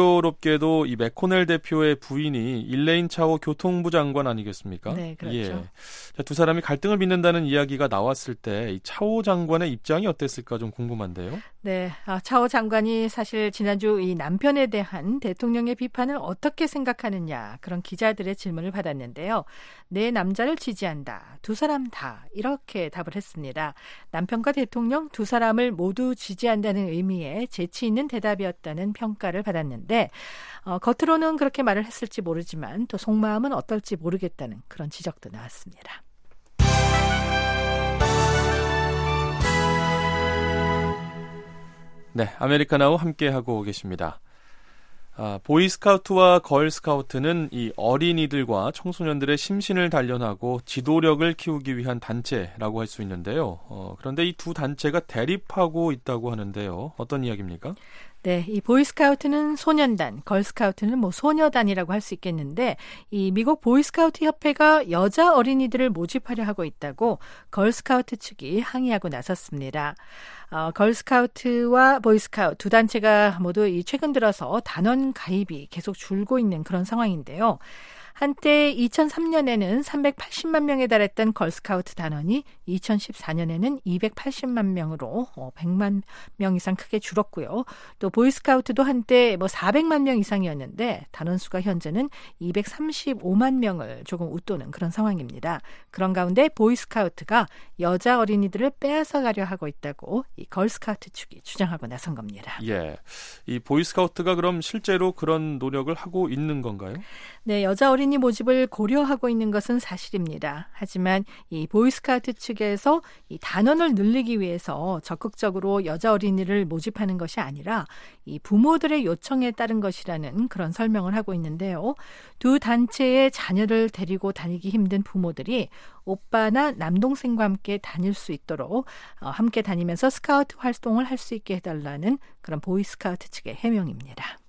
[SPEAKER 3] 공교롭게도 이 매코넬 대표의 부인이 일레인 차오 교통부 장관 아니겠습니까?
[SPEAKER 7] 네, 그렇죠.
[SPEAKER 3] 예. 자, 두 사람이 갈등을 빚는다는 이야기가 나왔을 때 이 차오 장관의 입장이 어땠을까 좀 궁금한데요.
[SPEAKER 7] 네, 차오 장관이 사실 지난주 이 남편에 대한 대통령의 비판을 어떻게 생각하느냐 그런 기자들의 질문을 받았는데요. 내 남자를 지지한다. 두 사람 다 이렇게 답을 했습니다. 남편과 대통령 두 사람을 모두 지지한다는 의미의 재치 있는 대답이었다는 평가를 받았는데 겉으로는 그렇게 말을 했을지 모르지만 또 속마음은 어떨지 모르겠다는 그런 지적도 나왔습니다.
[SPEAKER 3] 네, 아메리카나우 함께하고 계십니다. 보이스카우트와 걸스카우트는 이 어린이들과 청소년들의 심신을 단련하고 지도력을 키우기 위한 단체라고 할 수 있는데요. 그런데 이 두 단체가 대립하고 있다고 하는데요. 어떤 이야기입니까?
[SPEAKER 7] 네, 이 보이스카우트는 소년단, 걸스카우트는 소녀단이라고 할 수 있겠는데 이 미국 보이스카우트 협회가 여자 어린이들을 모집하려 하고 있다고 걸스카우트 측이 항의하고 나섰습니다. 걸스카우트와 보이스카우트 두 단체가 모두 이 최근 들어서 단원 가입이 계속 줄고 있는 그런 상황인데요. 한때 2003년에는 380만 명에 달했던 걸스카우트 단원이 2014년에는 280만 명으로 100만 명 이상 크게 줄었고요. 또 보이스카우트도 한때 400만 명 이상이었는데 단원 수가 현재는 235만 명을 조금 웃도는 그런 상황입니다. 그런 가운데 보이스카우트가 여자 어린이들을 빼앗아 가려 하고 있다고 이 걸스카우트 측이 주장하고 나선 겁니다.
[SPEAKER 3] 예, 이 보이스카우트가 그럼 실제로 그런 노력을 하고 있는 건가요?
[SPEAKER 7] 네, 여자 어린이 어린이 모집을 고려하고 있는 것은 사실입니다. 하지만 이 보이스카우트 측에서 이 단원을 늘리기 위해서 적극적으로 여자 어린이를 모집하는 것이 아니라 이 부모들의 요청에 따른 것이라는 그런 설명을 하고 있는데요. 두 단체의 자녀를 데리고 다니기 힘든 부모들이 오빠나 남동생과 함께 다닐 수 있도록 함께 다니면서 스카우트 활동을 할 수 있게 해달라는 그런 보이스카우트 측의 해명입니다.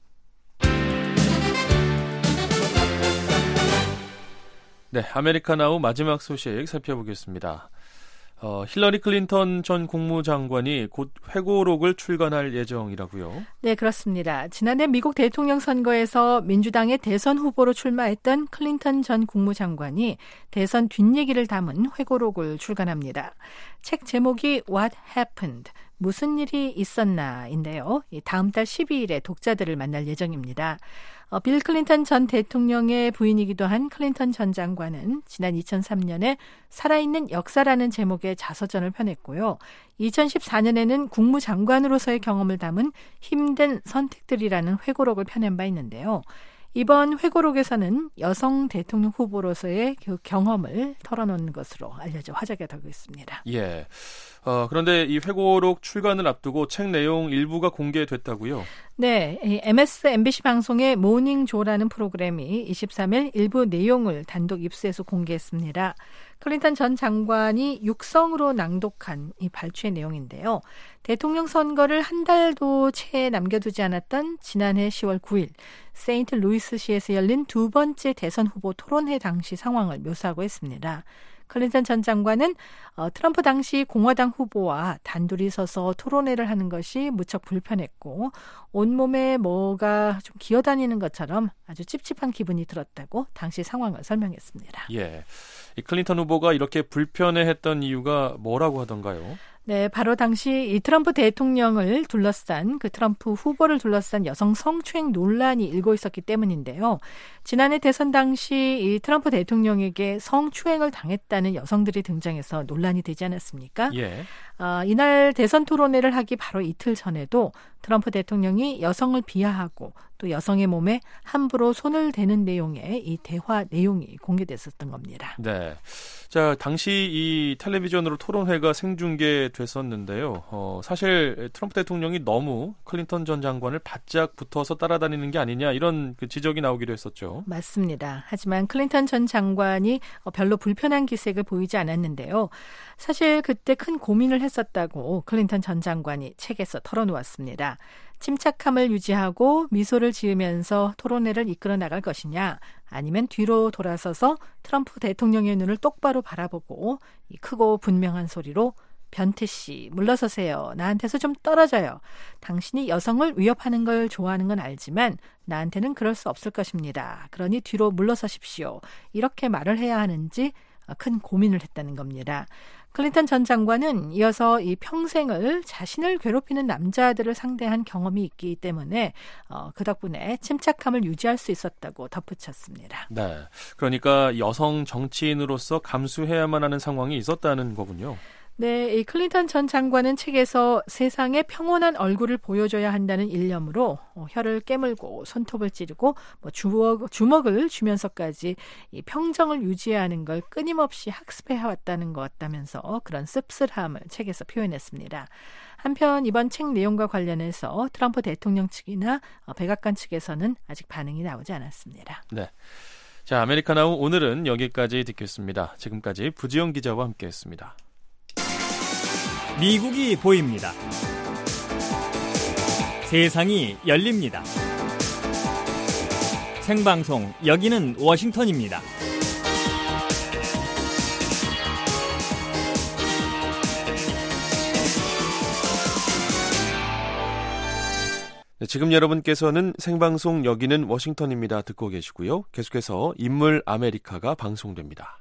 [SPEAKER 3] 네, 아메리카나우 마지막 소식 살펴보겠습니다. 힐러리 클린턴 전 국무장관이 곧 회고록을 출간할 예정이라고요?
[SPEAKER 7] 네, 그렇습니다. 지난해 미국 대통령 선거에서 민주당의 대선 후보로 출마했던 클린턴 전 국무장관이 대선 뒷얘기를 담은 회고록을 출간합니다. 책 제목이 What Happened? 무슨 일이 있었나인데요. 다음 달 12일에 독자들을 만날 예정입니다. 빌 클린턴 전 대통령의 부인이기도 한 클린턴 전 장관은 지난 2003년에 살아있는 역사라는 제목의 자서전을 펴냈고요. 2014년에는 국무장관으로서의 경험을 담은 힘든 선택들이라는 회고록을 펴낸 바 있는데요. 이번 회고록에서는 여성 대통령 후보로서의 그 경험을 털어놓는 것으로 알려져 화제가 되고 있습니다.
[SPEAKER 3] 예. 그런데 이 회고록 출간을 앞두고 책 내용 일부가 공개됐다고요?
[SPEAKER 7] 네, MSNBC 방송의 모닝조라는 프로그램이 23일 일부 내용을 단독 입수해서 공개했습니다. 클린턴 전 장관이 육성으로 낭독한 이 발췌 내용인데요. 대통령 선거를 한 달도 채 남겨두지 않았던 지난해 10월 9일 세인트루이스시에서 열린 두 번째 대선 후보 토론회 당시 상황을 묘사하고 있습니다. 클린턴 전 장관은 트럼프 당시 공화당 후보와 단둘이 서서 토론회를 하는 것이 무척 불편했고 온몸에 뭐가 좀 기어다니는 것처럼 아주 찝찝한 기분이 들었다고 당시 상황을 설명했습니다.
[SPEAKER 3] 예, 이 클린턴 후보가 이렇게 불편해했던 이유가 뭐라고 하던가요?
[SPEAKER 7] 네, 바로 당시 이 트럼프 대통령을 둘러싼 그 트럼프 후보를 둘러싼 여성 성추행 논란이 일고 있었기 때문인데요. 지난해 대선 당시 이 트럼프 대통령에게 성추행을 당했다는 여성들이 등장해서 논란이 되지 않았습니까?
[SPEAKER 3] 예.
[SPEAKER 7] 이날 대선 토론회를 하기 바로 이틀 전에도 트럼프 대통령이 여성을 비하하고 또 여성의 몸에 함부로 손을 대는 내용의 이 대화 내용이 공개됐었던 겁니다.
[SPEAKER 3] 네. 자, 당시 이 텔레비전으로 토론회가 생중계됐었는데요. 사실 트럼프 대통령이 너무 클린턴 전 장관을 바짝 붙어서 따라다니는 게 아니냐 이런 그 지적이 나오기도 했었죠.
[SPEAKER 7] 맞습니다. 하지만 클린턴 전 장관이 별로 불편한 기색을 보이지 않았는데요. 사실 그때 큰 고민을 했었다고 클린턴 전 장관이 책에서 털어놓았습니다. 침착함을 유지하고 미소를 지으면서 토론회를 이끌어 나갈 것이냐 아니면 뒤로 돌아서서 트럼프 대통령의 눈을 똑바로 바라보고 이 크고 분명한 소리로 변태 씨 물러서세요. 나한테서 좀 떨어져요. 당신이 여성을 위협하는 걸 좋아하는 건 알지만 나한테는 그럴 수 없을 것입니다. 그러니 뒤로 물러서십시오. 이렇게 말을 해야 하는지 큰 고민을 했다는 겁니다. 클린턴 전 장관은 이어서 이 평생을 자신을 괴롭히는 남자들을 상대한 경험이 있기 때문에 그 덕분에 침착함을 유지할 수 있었다고 덧붙였습니다.
[SPEAKER 3] 네, 그러니까 여성 정치인으로서 감수해야만 하는 상황이 있었다는 거군요.
[SPEAKER 7] 네, 이 클린턴 전 장관은 책에서 세상에 평온한 얼굴을 보여줘야 한다는 일념으로 혀를 깨물고 손톱을 찌르고 주먹을 쥐면서까지 이 평정을 유지해야 하는 걸 끊임없이 학습해왔다는 것 같다면서 그런 씁쓸함을 책에서 표현했습니다. 한편 이번 책 내용과 관련해서 트럼프 대통령 측이나 백악관 측에서는 아직 반응이 나오지 않았습니다.
[SPEAKER 3] 네, 자, 아메리카나우 오늘은 여기까지 듣겠습니다. 지금까지 부지영 기자와 함께했습니다.
[SPEAKER 5] 미국이 보입니다. 세상이 열립니다. 생방송 여기는 워싱턴입니다.
[SPEAKER 3] 네, 지금 여러분께서는 생방송 여기는 워싱턴입니다 듣고 계시고요. 계속해서 인물 아메리카가 방송됩니다.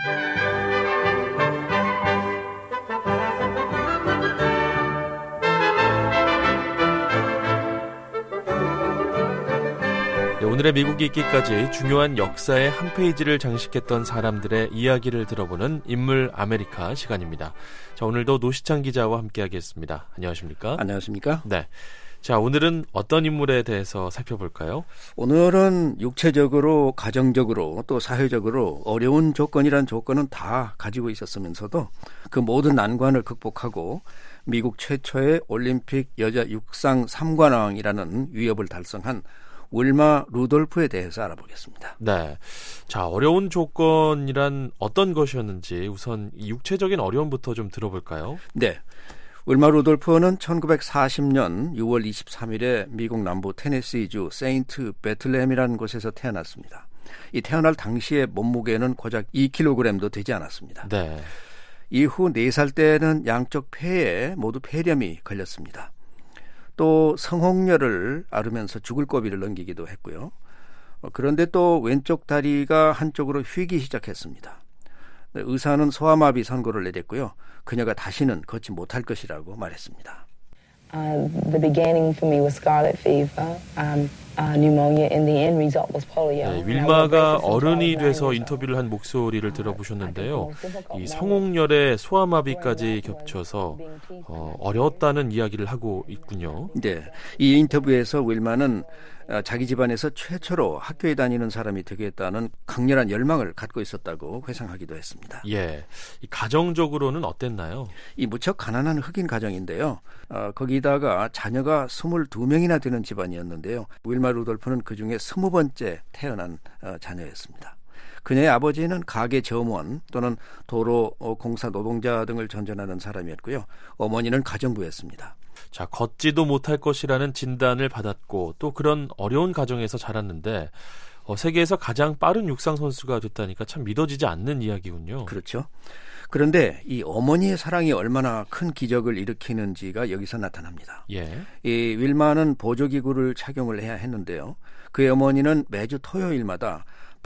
[SPEAKER 3] 네, 오늘의 미국이 있기까지 중요한 역사의 한 페이지를 장식했던 사람들의 이야기를 들어보는 인물 아메리카 시간입니다. 자, 오늘도 노시창 기자와 함께하겠습니다. 안녕하십니까?
[SPEAKER 9] 안녕하십니까?
[SPEAKER 3] 네. 자, 오늘은 어떤 인물에 대해서 살펴볼까요?
[SPEAKER 9] 오늘은 육체적으로, 가정적으로, 또 사회적으로 어려운 조건이란 조건은 다 가지고 있었으면서도 그 모든 난관을 극복하고 미국 최초의 올림픽 여자 육상 3관왕이라는 위협을 달성한 윌마 루돌프에 대해서 알아보겠습니다.
[SPEAKER 3] 네. 자, 어려운 조건이란 어떤 것이었는지 우선 이 육체적인 어려움부터 좀 들어볼까요?
[SPEAKER 9] 네. 윌마 루돌프는 1940년 6월 23일에 미국 남부 테네시주 세인트 베틀레헴이라는 곳에서 태어났습니다. 이 태어날 당시의 몸무게는 고작 2kg도 되지 않았습니다.
[SPEAKER 3] 네.
[SPEAKER 9] 이후 4살 때는 양쪽 폐에 모두 폐렴이 걸렸습니다. 또 성홍열을 앓으면서 죽을 고비를 넘기기도 했고요. 그런데 또 왼쪽 다리가 한쪽으로 휘기 시작했습니다. 의사는 소아마비 선고를 내렸고요. 그녀가 다시는 걷지 못할 것이라고 말했습니다.
[SPEAKER 10] The beginning for me was scarlet fever, pneumonia, and the end result was polio.
[SPEAKER 3] 네, 윌마가 어른이 돼서 인터뷰를 한 목소리를 들어보셨는데요. 이 성홍열에 소아마비까지 겹쳐서 어려웠다는 이야기를 하고 있군요.
[SPEAKER 9] 네, 이 인터뷰에서 윌마는 자기 집안에서 최초로 학교에 다니는 사람이 되겠다는 강렬한 열망을 갖고 있었다고 회상하기도 했습니다.
[SPEAKER 3] 예, 이 가정적으로는 어땠나요?
[SPEAKER 9] 이 무척 가난한 흑인 가정인데요. 거기다가 자녀가 22명이나 되는 집안이었는데요. 윌마 루돌프는 그중에 20번째 태어난 자녀였습니다. 그녀의 아버지는 가게 점원 또는 도로 공사 노동자 등을 전전하는 사람이었고요. 어머니는 가정부였습니다.
[SPEAKER 3] 자, 걷지도 못할 것이라는 진단을 받았고 또 그런 어려운 가정에서 자랐는데 세계에서 가장 빠른 육상 선수가 됐다니까 참 믿어지지 않는 이야기군요.
[SPEAKER 9] 그렇죠. 그런데 이 어머니의 사랑이 얼마나 큰 기적을 일으키는지가 여기서 나타납니다.
[SPEAKER 3] 예.
[SPEAKER 9] 이 윌마는 보조기구를 착용을 해야 했는데요. 그의 어머니는 매주 토요일마다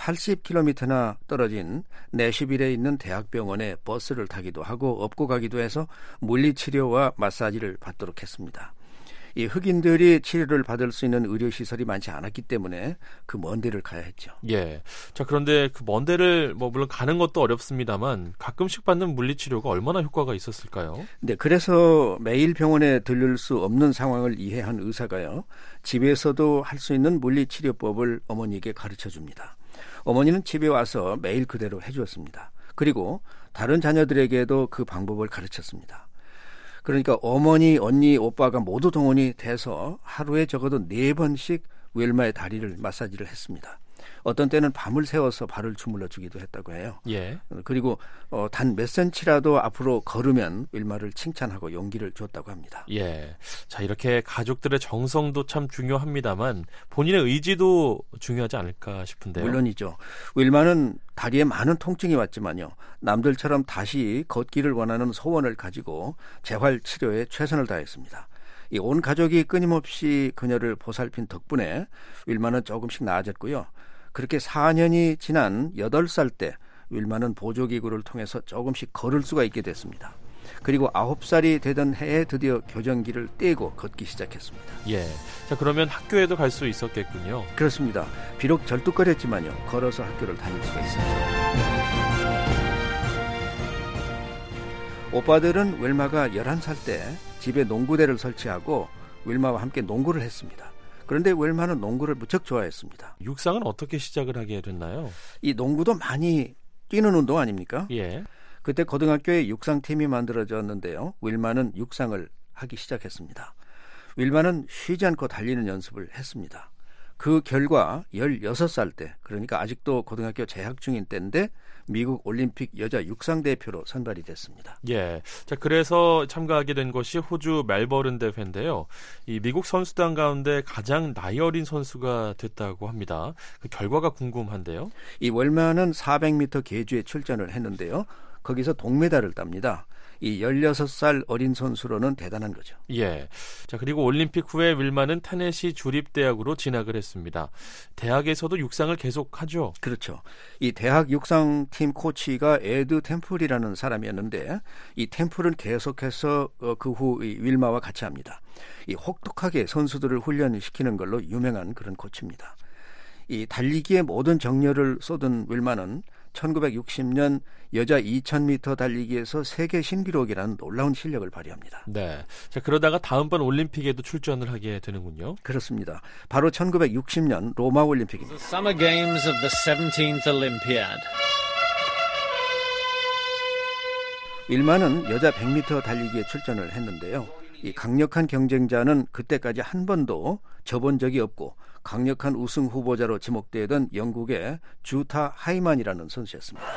[SPEAKER 9] 80km나 떨어진 내슈빌에 있는 대학병원에 버스를 타기도 하고 업고 가기도 해서 물리치료와 마사지를 받도록 했습니다. 이 흑인들이 치료를 받을 수 있는 의료시설이 많지 않았기 때문에 그 먼 데를 가야 했죠.
[SPEAKER 3] 예. 자, 그런데 그 먼 데를 물론 가는 것도 어렵습니다만 가끔씩 받는 물리치료가 얼마나 효과가 있었을까요?
[SPEAKER 9] 네, 그래서 매일 병원에 들를 수 없는 상황을 이해한 의사가요. 집에서도 할 수 있는 물리치료법을 어머니에게 가르쳐 줍니다. 어머니는 집에 와서 매일 그대로 해주었습니다. 그리고 다른 자녀들에게도 그 방법을 가르쳤습니다. 그러니까 어머니, 언니, 오빠가 모두 동원이 돼서 하루에 적어도 4번씩 윌마의 다리를 마사지를 했습니다. 어떤 때는 밤을 새워서 발을 주물러 주기도 했다고 해요.
[SPEAKER 3] 예.
[SPEAKER 9] 그리고 단 몇 센치라도 앞으로 걸으면 윌마를 칭찬하고 용기를 줬다고 합니다.
[SPEAKER 3] 예. 자, 이렇게 가족들의 정성도 참 중요합니다만 본인의 의지도 중요하지 않을까 싶은데요.
[SPEAKER 9] 물론이죠. 윌마는 다리에 많은 통증이 왔지만요. 남들처럼 다시 걷기를 원하는 소원을 가지고 재활 치료에 최선을 다했습니다. 이 온 가족이 끊임없이 그녀를 보살핀 덕분에 윌마는 조금씩 나아졌고요. 그렇게 4년이 지난 8살 때 윌마는 보조기구를 통해서 조금씩 걸을 수가 있게 됐습니다. 그리고 9살이 되던 해에 드디어 교정기를 떼고 걷기 시작했습니다.
[SPEAKER 3] 예. 자, 그러면 학교에도 갈 수 있었겠군요.
[SPEAKER 9] 그렇습니다. 비록 절뚝거렸지만요. 걸어서 학교를 다닐 수가 있었죠. 오빠들은 윌마가 11살 때 집에 농구대를 설치하고 윌마와 함께 농구를 했습니다. 그런데 윌마는 농구를 무척 좋아했습니다.
[SPEAKER 3] 육상은 어떻게 시작을 하게 됐나요?
[SPEAKER 9] 이 농구도 많이 뛰는 운동 아닙니까?
[SPEAKER 3] 예.
[SPEAKER 9] 그때 고등학교에 육상팀이 만들어졌는데요. 윌마는 육상을 하기 시작했습니다. 윌마는 쉬지 않고 달리는 연습을 했습니다. 그 결과 16살 때, 그러니까 아직도 고등학교 재학 중인 때인데 미국 올림픽 여자 육상 대표로 선발이 됐습니다.
[SPEAKER 3] 예. 자, 그래서 참가하게 된 것이 호주 멜버른 대회인데요. 이 미국 선수단 가운데 가장 나이 어린 선수가 됐다고 합니다. 그 결과가 궁금한데요.
[SPEAKER 9] 이 윌마는 400m 계주에 출전을 했는데요. 거기서 동메달을 땁니다. 이 16살 어린 선수로는 대단한 거죠.
[SPEAKER 3] 예. 자, 그리고 올림픽 후에 윌마는 테네시 주립대학으로 진학을 했습니다. 대학에서도 육상을 계속하죠.
[SPEAKER 9] 그렇죠. 이 대학 육상팀 코치가 에드 템플이라는 사람이었는데 이 템플은 계속해서 그 후 윌마와 같이 합니다. 이 혹독하게 선수들을 훈련시키는 걸로 유명한 그런 코치입니다. 이 달리기에 모든 정열을 쏟은 윌마는 1960년 여자 2000m 달리기에서 세계 신기록이라는 놀라운 실력을 발휘합니다.
[SPEAKER 3] 네. 자, 그러다가 다음번 올림픽에도 출전을 하게 되는군요.
[SPEAKER 9] 그렇습니다. 바로 1960년 로마 올림픽입니다.
[SPEAKER 11] The Summer Games of the 17th Olympiad.
[SPEAKER 9] 윌마는 여자 100m 달리기에 출전을 했는데요. 이 강력한 경쟁자는 그때까지 한 번도 져본 적이 없고 강력한 우승 후보자로 지목되던 영국의 주타 하이만이라는 선수였습니다.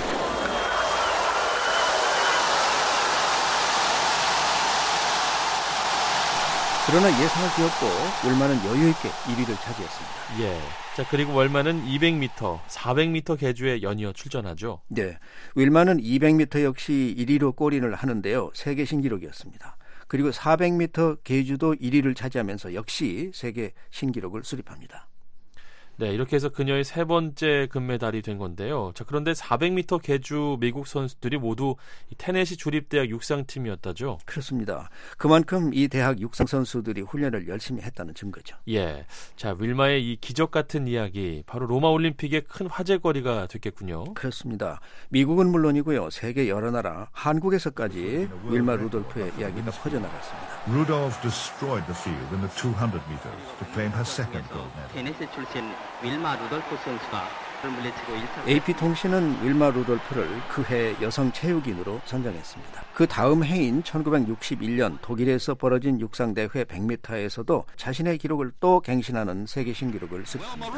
[SPEAKER 9] 그러나 예상을 뛰었고 윌마는 여유 있게 1위를 차지했습니다.
[SPEAKER 3] 예. 자, 그리고 윌마는 200m, 400m 계주에 연이어 출전하죠.
[SPEAKER 9] 네. 윌마는 200m 역시 1위로 골인을 하는데요. 세계 신기록이었습니다. 그리고 400m 계주도 1위를 차지하면서 역시 세계 신기록을 수립합니다.
[SPEAKER 3] 네, 이렇게 해서 그녀의 세 번째 금메달이 된 건데요. 자, 그런데 400m 계주 미국 선수들이 모두 테네시 주립대학 육상팀이었다죠?
[SPEAKER 9] 그렇습니다. 그만큼 이 대학 육상 선수들이 훈련을 열심히 했다는 증거죠.
[SPEAKER 3] 예. 자, 윌마의 이 기적 같은 이야기, 바로 로마 올림픽의 큰 화제거리가 됐겠군요.
[SPEAKER 9] 그렇습니다. 미국은 물론이고요. 세계 여러 나라, 한국에서까지 윌마 루돌프의 이야기가 퍼져나갔습니다.
[SPEAKER 12] Rudolph destroyed the field in the 200 meters to claim her second gold medal.
[SPEAKER 13] 테네시 출신 윌마 루돌프 선수가 물리치고 1차.
[SPEAKER 9] AP통신은 윌마 루돌프를 그해 여성 체육인으로 선정했습니다. 그 다음 해인 1961년 독일에서 벌어진 육상대회 100m에서도 자신의 기록을 또 갱신하는 세계 신기록을 수립합니다.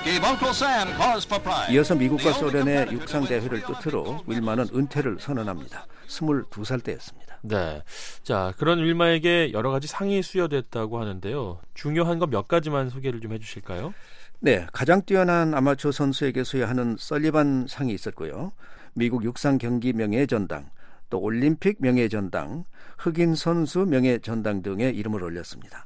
[SPEAKER 9] 이어서 미국과 소련의 육상대회를 끝으로 윌마는 은퇴를 선언합니다. 22살 때였습니다.
[SPEAKER 3] 네. 자, 그런 윌마에게 여러 가지 상이 수여됐다고 하는데요. 중요한 거 몇 가지만 소개를 좀 해주실까요?
[SPEAKER 9] 네, 가장 뛰어난 아마추어 선수에게 수여하는 설리반 상이 있었고요. 미국 육상 경기 명예전당, 또 올림픽 명예전당, 흑인 선수 명예전당 등의 이름을 올렸습니다.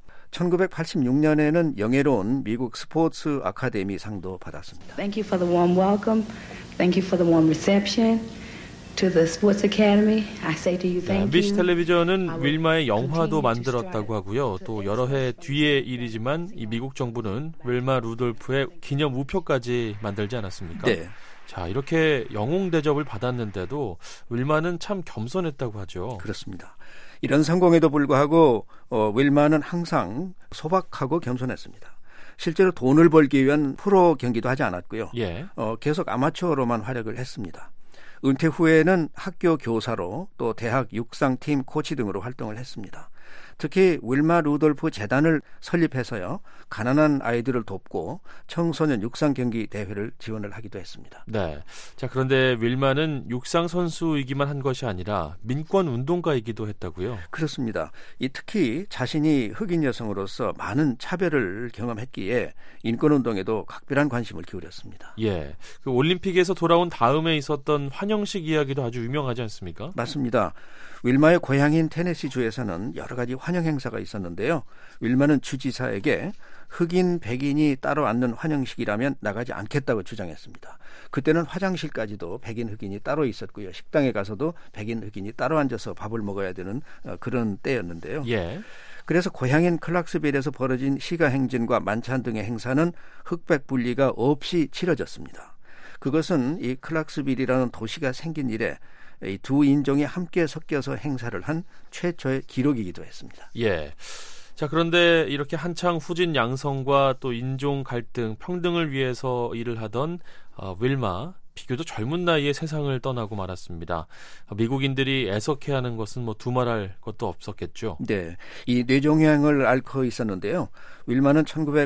[SPEAKER 9] 1986년에는 영예로운 미국 스포츠 아카데미 상도 받았습니다.
[SPEAKER 10] Thank you for the warm welcome. Thank you for the warm reception. To the Sports Academy, I say to you thank you.
[SPEAKER 3] MBC 텔레비전은 윌마의 영화도 만들었다고 하고요. 또 여러 해 뒤의 일이지만 이 미국 정부는 윌마 루돌프의 기념 우표까지 만들지 않았습니까?
[SPEAKER 9] 네.
[SPEAKER 3] 자, 이렇게 영웅 대접을 받았는데도 윌마는 참 겸손했다고 하죠.
[SPEAKER 9] 그렇습니다. 이런 성공에도 불구하고 윌마는 항상 소박하고 겸손했습니다. 실제로 돈을 벌기 위한 프로 경기도 하지 않았고요.
[SPEAKER 3] 예.
[SPEAKER 9] 계속 아마추어로만 활약을 했습니다. 은퇴 후에는 학교 교사로 또 대학 육상팀 코치 등으로 활동을 했습니다. 특히 윌마 루돌프 재단을 설립해서요. 가난한 아이들을 돕고 청소년 육상 경기 대회를 지원을 하기도 했습니다.
[SPEAKER 3] 네. 자, 그런데 윌마는 육상 선수이기만 한 것이 아니라 민권 운동가이기도 했다고요?
[SPEAKER 9] 그렇습니다. 특히 자신이 흑인 여성으로서 많은 차별을 경험했기에 인권 운동에도 각별한 관심을 기울였습니다.
[SPEAKER 3] 예. 그 올림픽에서 돌아온 다음에 있었던 환영식 이야기도 아주 유명하지 않습니까?
[SPEAKER 9] 맞습니다. 윌마의 고향인 테네시주에서는 여러 가지 환영 행사가 있었는데요. 윌마는 주지사에게 흑인, 백인이 따로 앉는 환영식이라면 나가지 않겠다고 주장했습니다. 그때는 화장실까지도 백인, 흑인이 따로 있었고요. 식당에 가서도 백인, 흑인이 따로 앉아서 밥을 먹어야 되는 그런 때였는데요.
[SPEAKER 3] 예.
[SPEAKER 9] 그래서 고향인 클락스빌에서 벌어진 시가 행진과 만찬 등의 행사는 흑백 분리가 없이 치러졌습니다. 그것은 이 클락스빌이라는 도시가 생긴 이래 이 두 인종이 함께 섞여서 행사를 한 최초의 기록이기도 했습니다.
[SPEAKER 3] 예. 자, 그런데 이렇게 한창 후진 양성과 또 인종 갈등, 평등을 위해서 일을 하던 윌마, 비교적 젊은 나이에 세상을 떠나고 말았습니다. 미국인들이 애석해하는 것은 두말할 것도 없었겠죠.
[SPEAKER 9] 네, 이 뇌종양을 앓고 있었는데요. 윌마는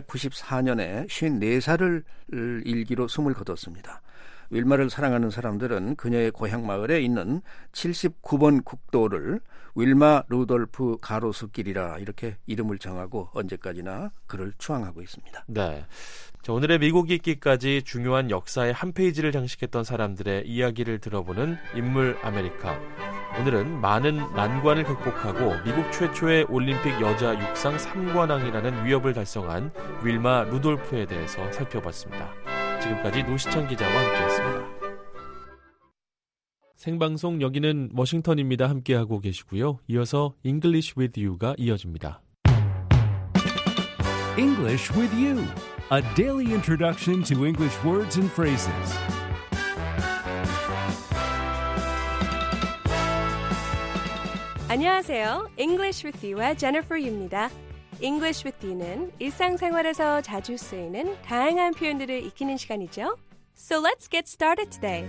[SPEAKER 9] 1994년에 54살을 일기로 숨을 거뒀습니다. 윌마를 사랑하는 사람들은 그녀의 고향 마을에 있는 79번 국도를 윌마 루돌프 가로수길이라 이렇게 이름을 정하고 언제까지나 그를 추앙하고 있습니다.
[SPEAKER 3] 네. 자, 오늘의 미국 읽기까지 중요한 역사의 한 페이지를 장식했던 사람들의 이야기를 들어보는 인물 아메리카. 오늘은 많은 난관을 극복하고 미국 최초의 올림픽 여자 육상 3관왕이라는 위협을 달성한 윌마 루돌프에 대해서 살펴봤습니다. 지금까지 노시창 기자와 함께했습니다. 생방송 여기는 워싱턴입니다. 함께하고 계시고요. 이어서 English with You가 이어집니다.
[SPEAKER 14] English with You, a daily introduction to English words and phrases. 안녕하세요. English with You와 Jennifer Yu입니다. English with You는 일상생활에서 자주 쓰이는 다양한 표현들을 익히는 시간이죠. So let's get started today.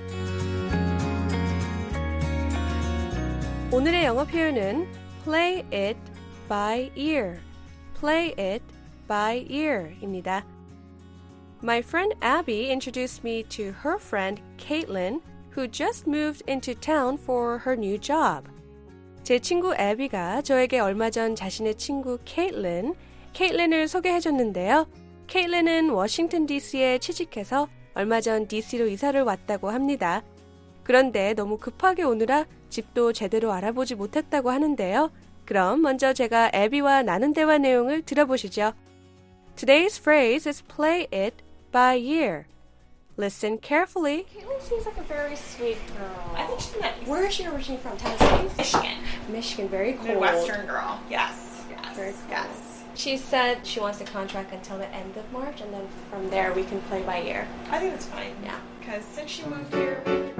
[SPEAKER 14] 오늘의 영어 표현은 play it by ear. Play it by ear입니다. My friend Abby introduced me to her friend Caitlin, who just moved into town for her new job. 제 친구 애비가 저에게 얼마 전 자신의 친구 케이틀린을 소개해줬는데요. 케이틀린은 워싱턴 DC에 취직해서 얼마 전 DC로 이사를 왔다고 합니다. 그런데 너무 급하게 오느라 집도 제대로 알아보지 못했다고 하는데요. 그럼 먼저 제가 애비와 나눈 대화 내용을 들어보시죠. Today's phrase is play it by ear. Listen carefully.
[SPEAKER 15] Caitlin seems like a very sweet girl.
[SPEAKER 14] I think she's nice. Where is she originally from? Tennessee?
[SPEAKER 15] Michigan.
[SPEAKER 14] Michigan, very cool.
[SPEAKER 15] Midwestern girl. Yes.
[SPEAKER 14] Very cool.
[SPEAKER 15] Yes.
[SPEAKER 14] She said she wants a contract until the end of March, and then from there we can play by ear.
[SPEAKER 15] I think that's fine.
[SPEAKER 14] Yeah.
[SPEAKER 15] Because since she moved here, we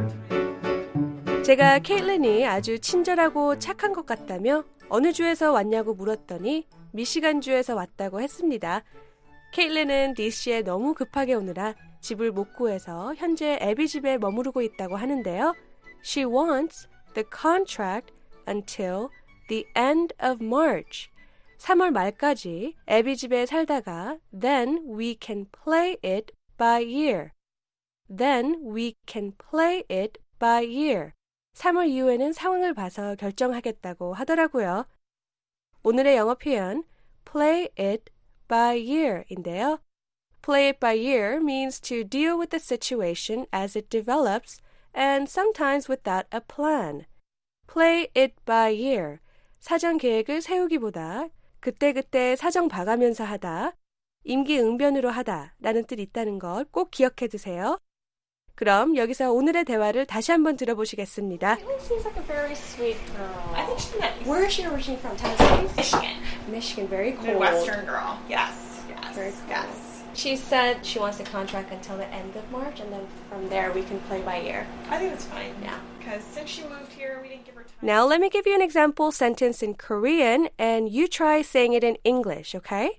[SPEAKER 14] 제가 케이틀린이 아주 친절하고 착한 것 같다며 어느 주에서 왔냐고 물었더니 미시간주에서 왔다고 했습니다. 케이틀린은 DC에 너무 급하게 오느라 집을 못 구해서 현재 애비 집에 머무르고 있다고 하는데요. She wants the contract until the end of March. 3월 말까지 애비 집에 살다가 then we can play it by ear. Then we can play it by ear. 3월 이후에는 상황을 봐서 결정하겠다고 하더라고요. 오늘의 영어 표현 play it by ear인데요. Play it by ear means to deal with the situation as it develops and sometimes without a plan. Play it by ear. 사전 계획을 세우기보다 그때그때 사정 봐가면서 하다, 임기응변으로 하다 라는 뜻이 있다는 걸 꼭 기억해 두세요. 그럼 여기서 오늘의 대화를 다시 한번 들어보시겠습니다.
[SPEAKER 15] Caitlin seems like a very sweet girl.
[SPEAKER 14] I think she's nice.
[SPEAKER 15] Where is she originally from? Tennessee? Michigan.
[SPEAKER 14] Michigan, very cool.
[SPEAKER 15] Midwestern girl. Yes.
[SPEAKER 14] Very cool.
[SPEAKER 15] Yes.
[SPEAKER 14] She said she wants a contract until the end of March, and then from there we can play by ear.
[SPEAKER 15] I think that's fine.
[SPEAKER 14] Yeah.
[SPEAKER 15] Because since she moved here, we didn't give her time.
[SPEAKER 14] Now let me give you an example sentence in Korean, and you try saying it in English, okay?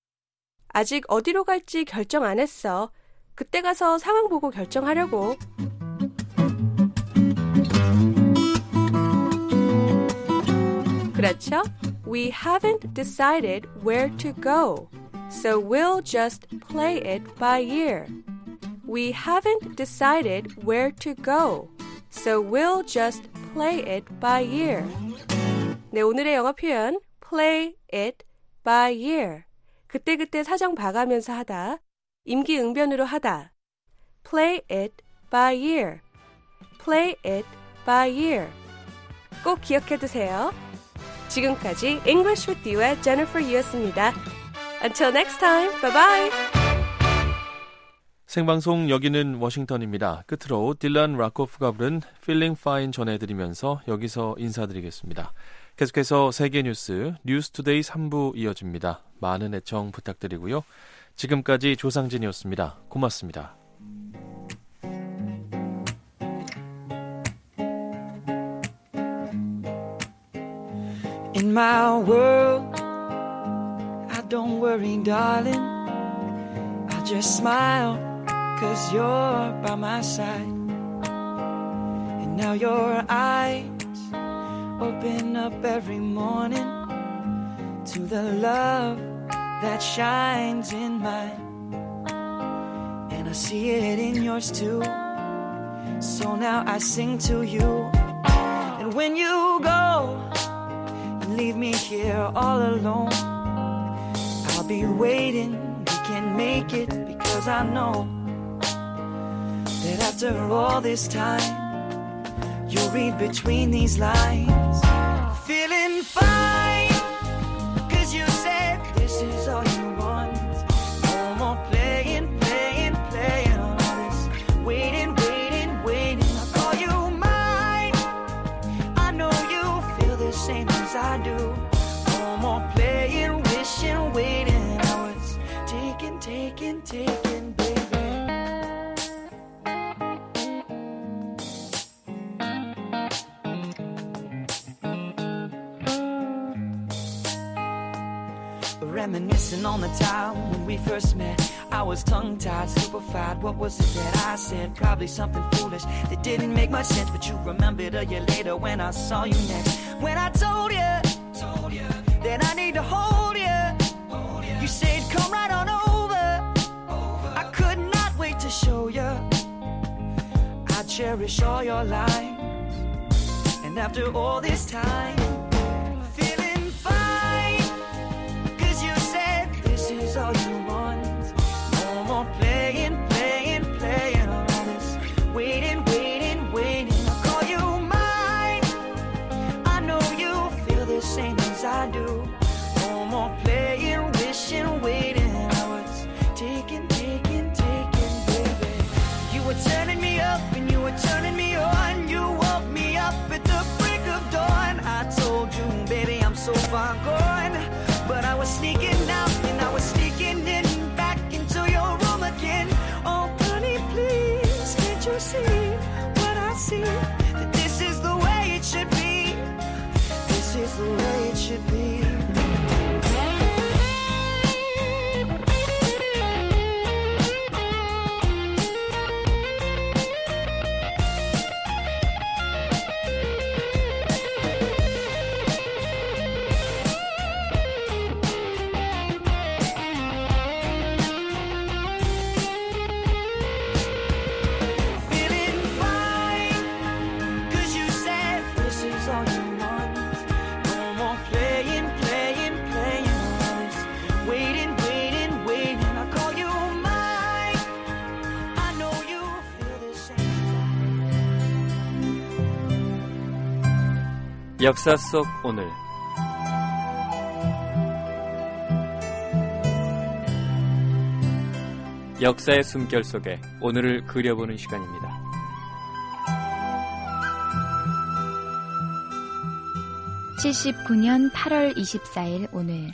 [SPEAKER 14] 아직 어디로 갈지 결정 안 했어. 그때 가서 상황 보고 결정하려고. 그렇죠? We haven't decided where to go, so we'll just play it by ear. We haven't decided where to go, so we'll just play it by ear. 네, 오늘의 영어 표현 play it by ear. 그때그때 사정 봐가면서 하다, 임기응변으로 하다. Play it by ear. Play it by ear. 꼭 기억해 두세요. 지금까지 English with You의 Jennifer Yu였습니다. Until next time, bye bye.
[SPEAKER 3] 생방송 여기는 워싱턴입니다. 끝으로 딜런 라코프가 부른 Feeling Fine 전해드리면서 여기서 인사드리겠습니다. 계속해서 세계 뉴스 뉴스투데이 3부 이어집니다. 많은 애청 부탁드리고요. 지금까지 조상진이었습니다. 고맙습니다.
[SPEAKER 16] In my world, I don't worry, darling. I just smile, 'cause you're by my side. And now your eyes open up every morning to the love that shines in mine. And I see it in yours too. So now I sing to you. And when you go, leave me here all alone, I'll be waiting, we can make it, because I know that after all this time, you'll read between these lines. Feeling fine, 'cause you said this is all you want. No more playing, all this waiting, I call you mine. I know you feel the same as I do. No more playing, wishing, waiting. I was taken, baby. reminiscing on the time when we first met. I was tongue-tied, stupefied. What was it that I said? Probably something foolish that didn't make much sense. But you remembered a year later when I saw you next. When I told you that I need to hold you, you said come right on over. I could not wait to show you. I cherish all your lines. And after all this time, feeling fine, 'cause you said this is all you want. No more playing all this. Waiting. I'll call you mine. I know you feel the same as I do. No more playing, wishing, waiting. I was taking, baby. You were turning me up and you were turning me on. You woke me up at the break of dawn. I told you, baby, I'm so far gone. But I was sneaking out and I was sneaking in back into your room again. Oh, honey, please, can't you see what I see? That this is the way it should be. This is the way it should be.
[SPEAKER 17] 역사 속 오늘 역사의 숨결 속에 오늘을 그려보는 시간입니다.
[SPEAKER 18] (79년 8월 24일) 오늘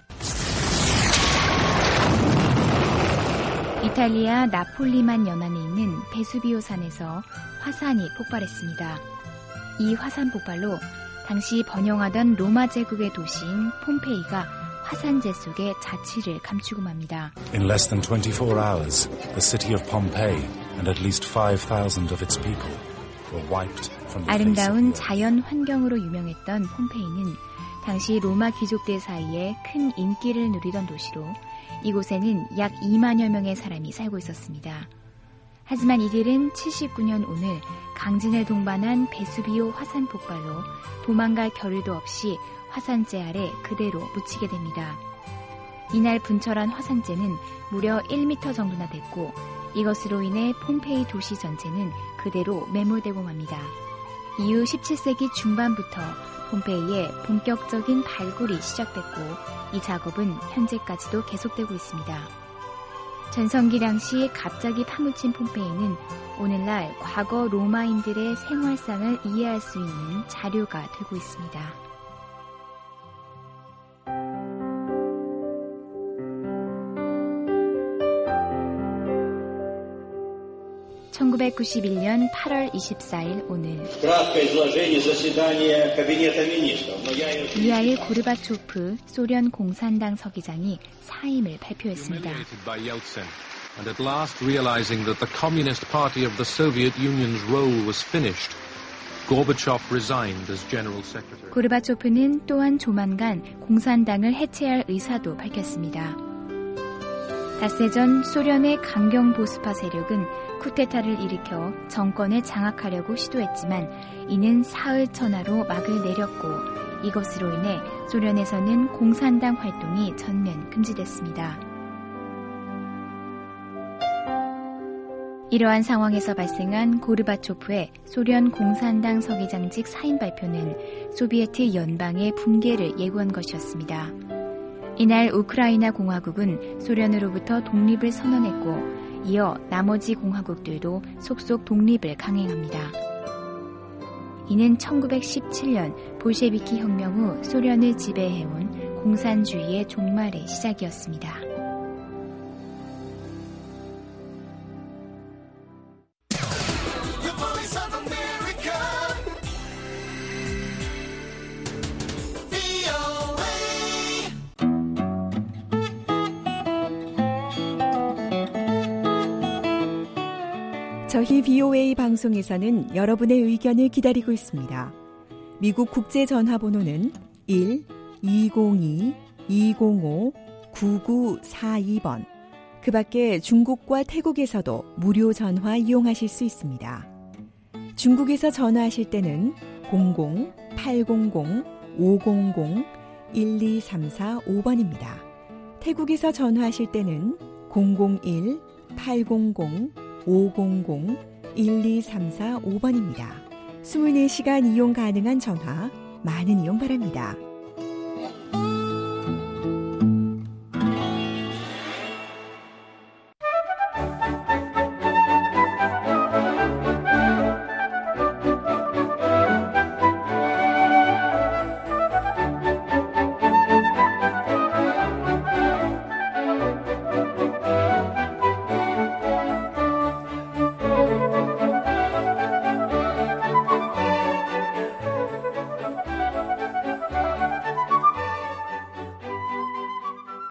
[SPEAKER 18] 이탈리아 나폴리만 연안에 있는 베수비오 산에서 화산이 폭발했습니다. 이 화산 폭발로 당시 번영하던 로마 제국의 도시인 폼페이가 화산재 속에 자취를 감추고 맙니다.
[SPEAKER 19] In less than 24 hours, the city of Pompeii and at least 5,000 of its people were wiped from the face of the
[SPEAKER 18] 아름다운
[SPEAKER 19] earth.
[SPEAKER 18] 자연 환경으로 유명했던 폼페이는 당시 로마 귀족들 사이에 큰 인기를 누리던 도시로 이곳에는 약 2만여 명의 사람이 살고 있었습니다. 하지만 이들은 79년 오늘 강진을 동반한 베수비오 화산 폭발로 도망갈 겨를도 없이 화산재 아래 그대로 묻히게 됩니다. 이날 분출한 화산재는 무려 1m 정도나 됐고 이것으로 인해 폼페이 도시 전체는 그대로 매몰되고 맙니다. 이후 17세기 중반부터 폼페이에 본격적인 발굴이 시작됐고 이 작업은 현재까지도 계속되고 있습니다. 전성기 당시 갑자기 파묻힌 폼페이는 오늘날 과거 로마인들의 생활상을 이해할 수 있는 자료가 되고 있습니다. 1991년 8월 24일 오늘 미하일 고르바초프 소련 공산당 서기장이 사임을 발표했습니다.
[SPEAKER 20] And at last realizing that the Communist Party of the Soviet Union's role was finished, Gorbachev resigned as General Secretary.
[SPEAKER 18] 고르바초프는 또한 조만간 공산당을 해체할 의사도 밝혔습니다. 닷새 전 소련의 강경 보수파 세력은 쿠데타를 일으켜 정권을 장악하려고 시도했지만 이는 사흘천하로 막을 내렸고 이것으로 인해 소련에서는 공산당 활동이 전면 금지됐습니다. 이러한 상황에서 발생한 고르바초프의 소련 공산당 서기장직 사임 발표는 소비에트 연방의 붕괴를 예고한 것이었습니다. 이날 우크라이나 공화국은 소련으로부터 독립을 선언했고 이어 나머지 공화국들도 속속 독립을 강행합니다. 이는 1917년 볼셰비키 혁명 후 소련을 지배해온 공산주의의 종말의 시작이었습니다.
[SPEAKER 21] 저희 BOA 방송에서는 여러분의 의견을 기다리고 있습니다. 미국 국제전화번호는 1-202-205-9942번. 그 밖에 중국과 태국에서도 무료 전화 이용하실 수 있습니다. 중국에서 전화하실 때는 00-800-500-1234-5번입니다. 태국에서 전화하실 때는 001-800-500-1234-5번입니다. 24시간 이용 가능한 전화 많은 이용 바랍니다.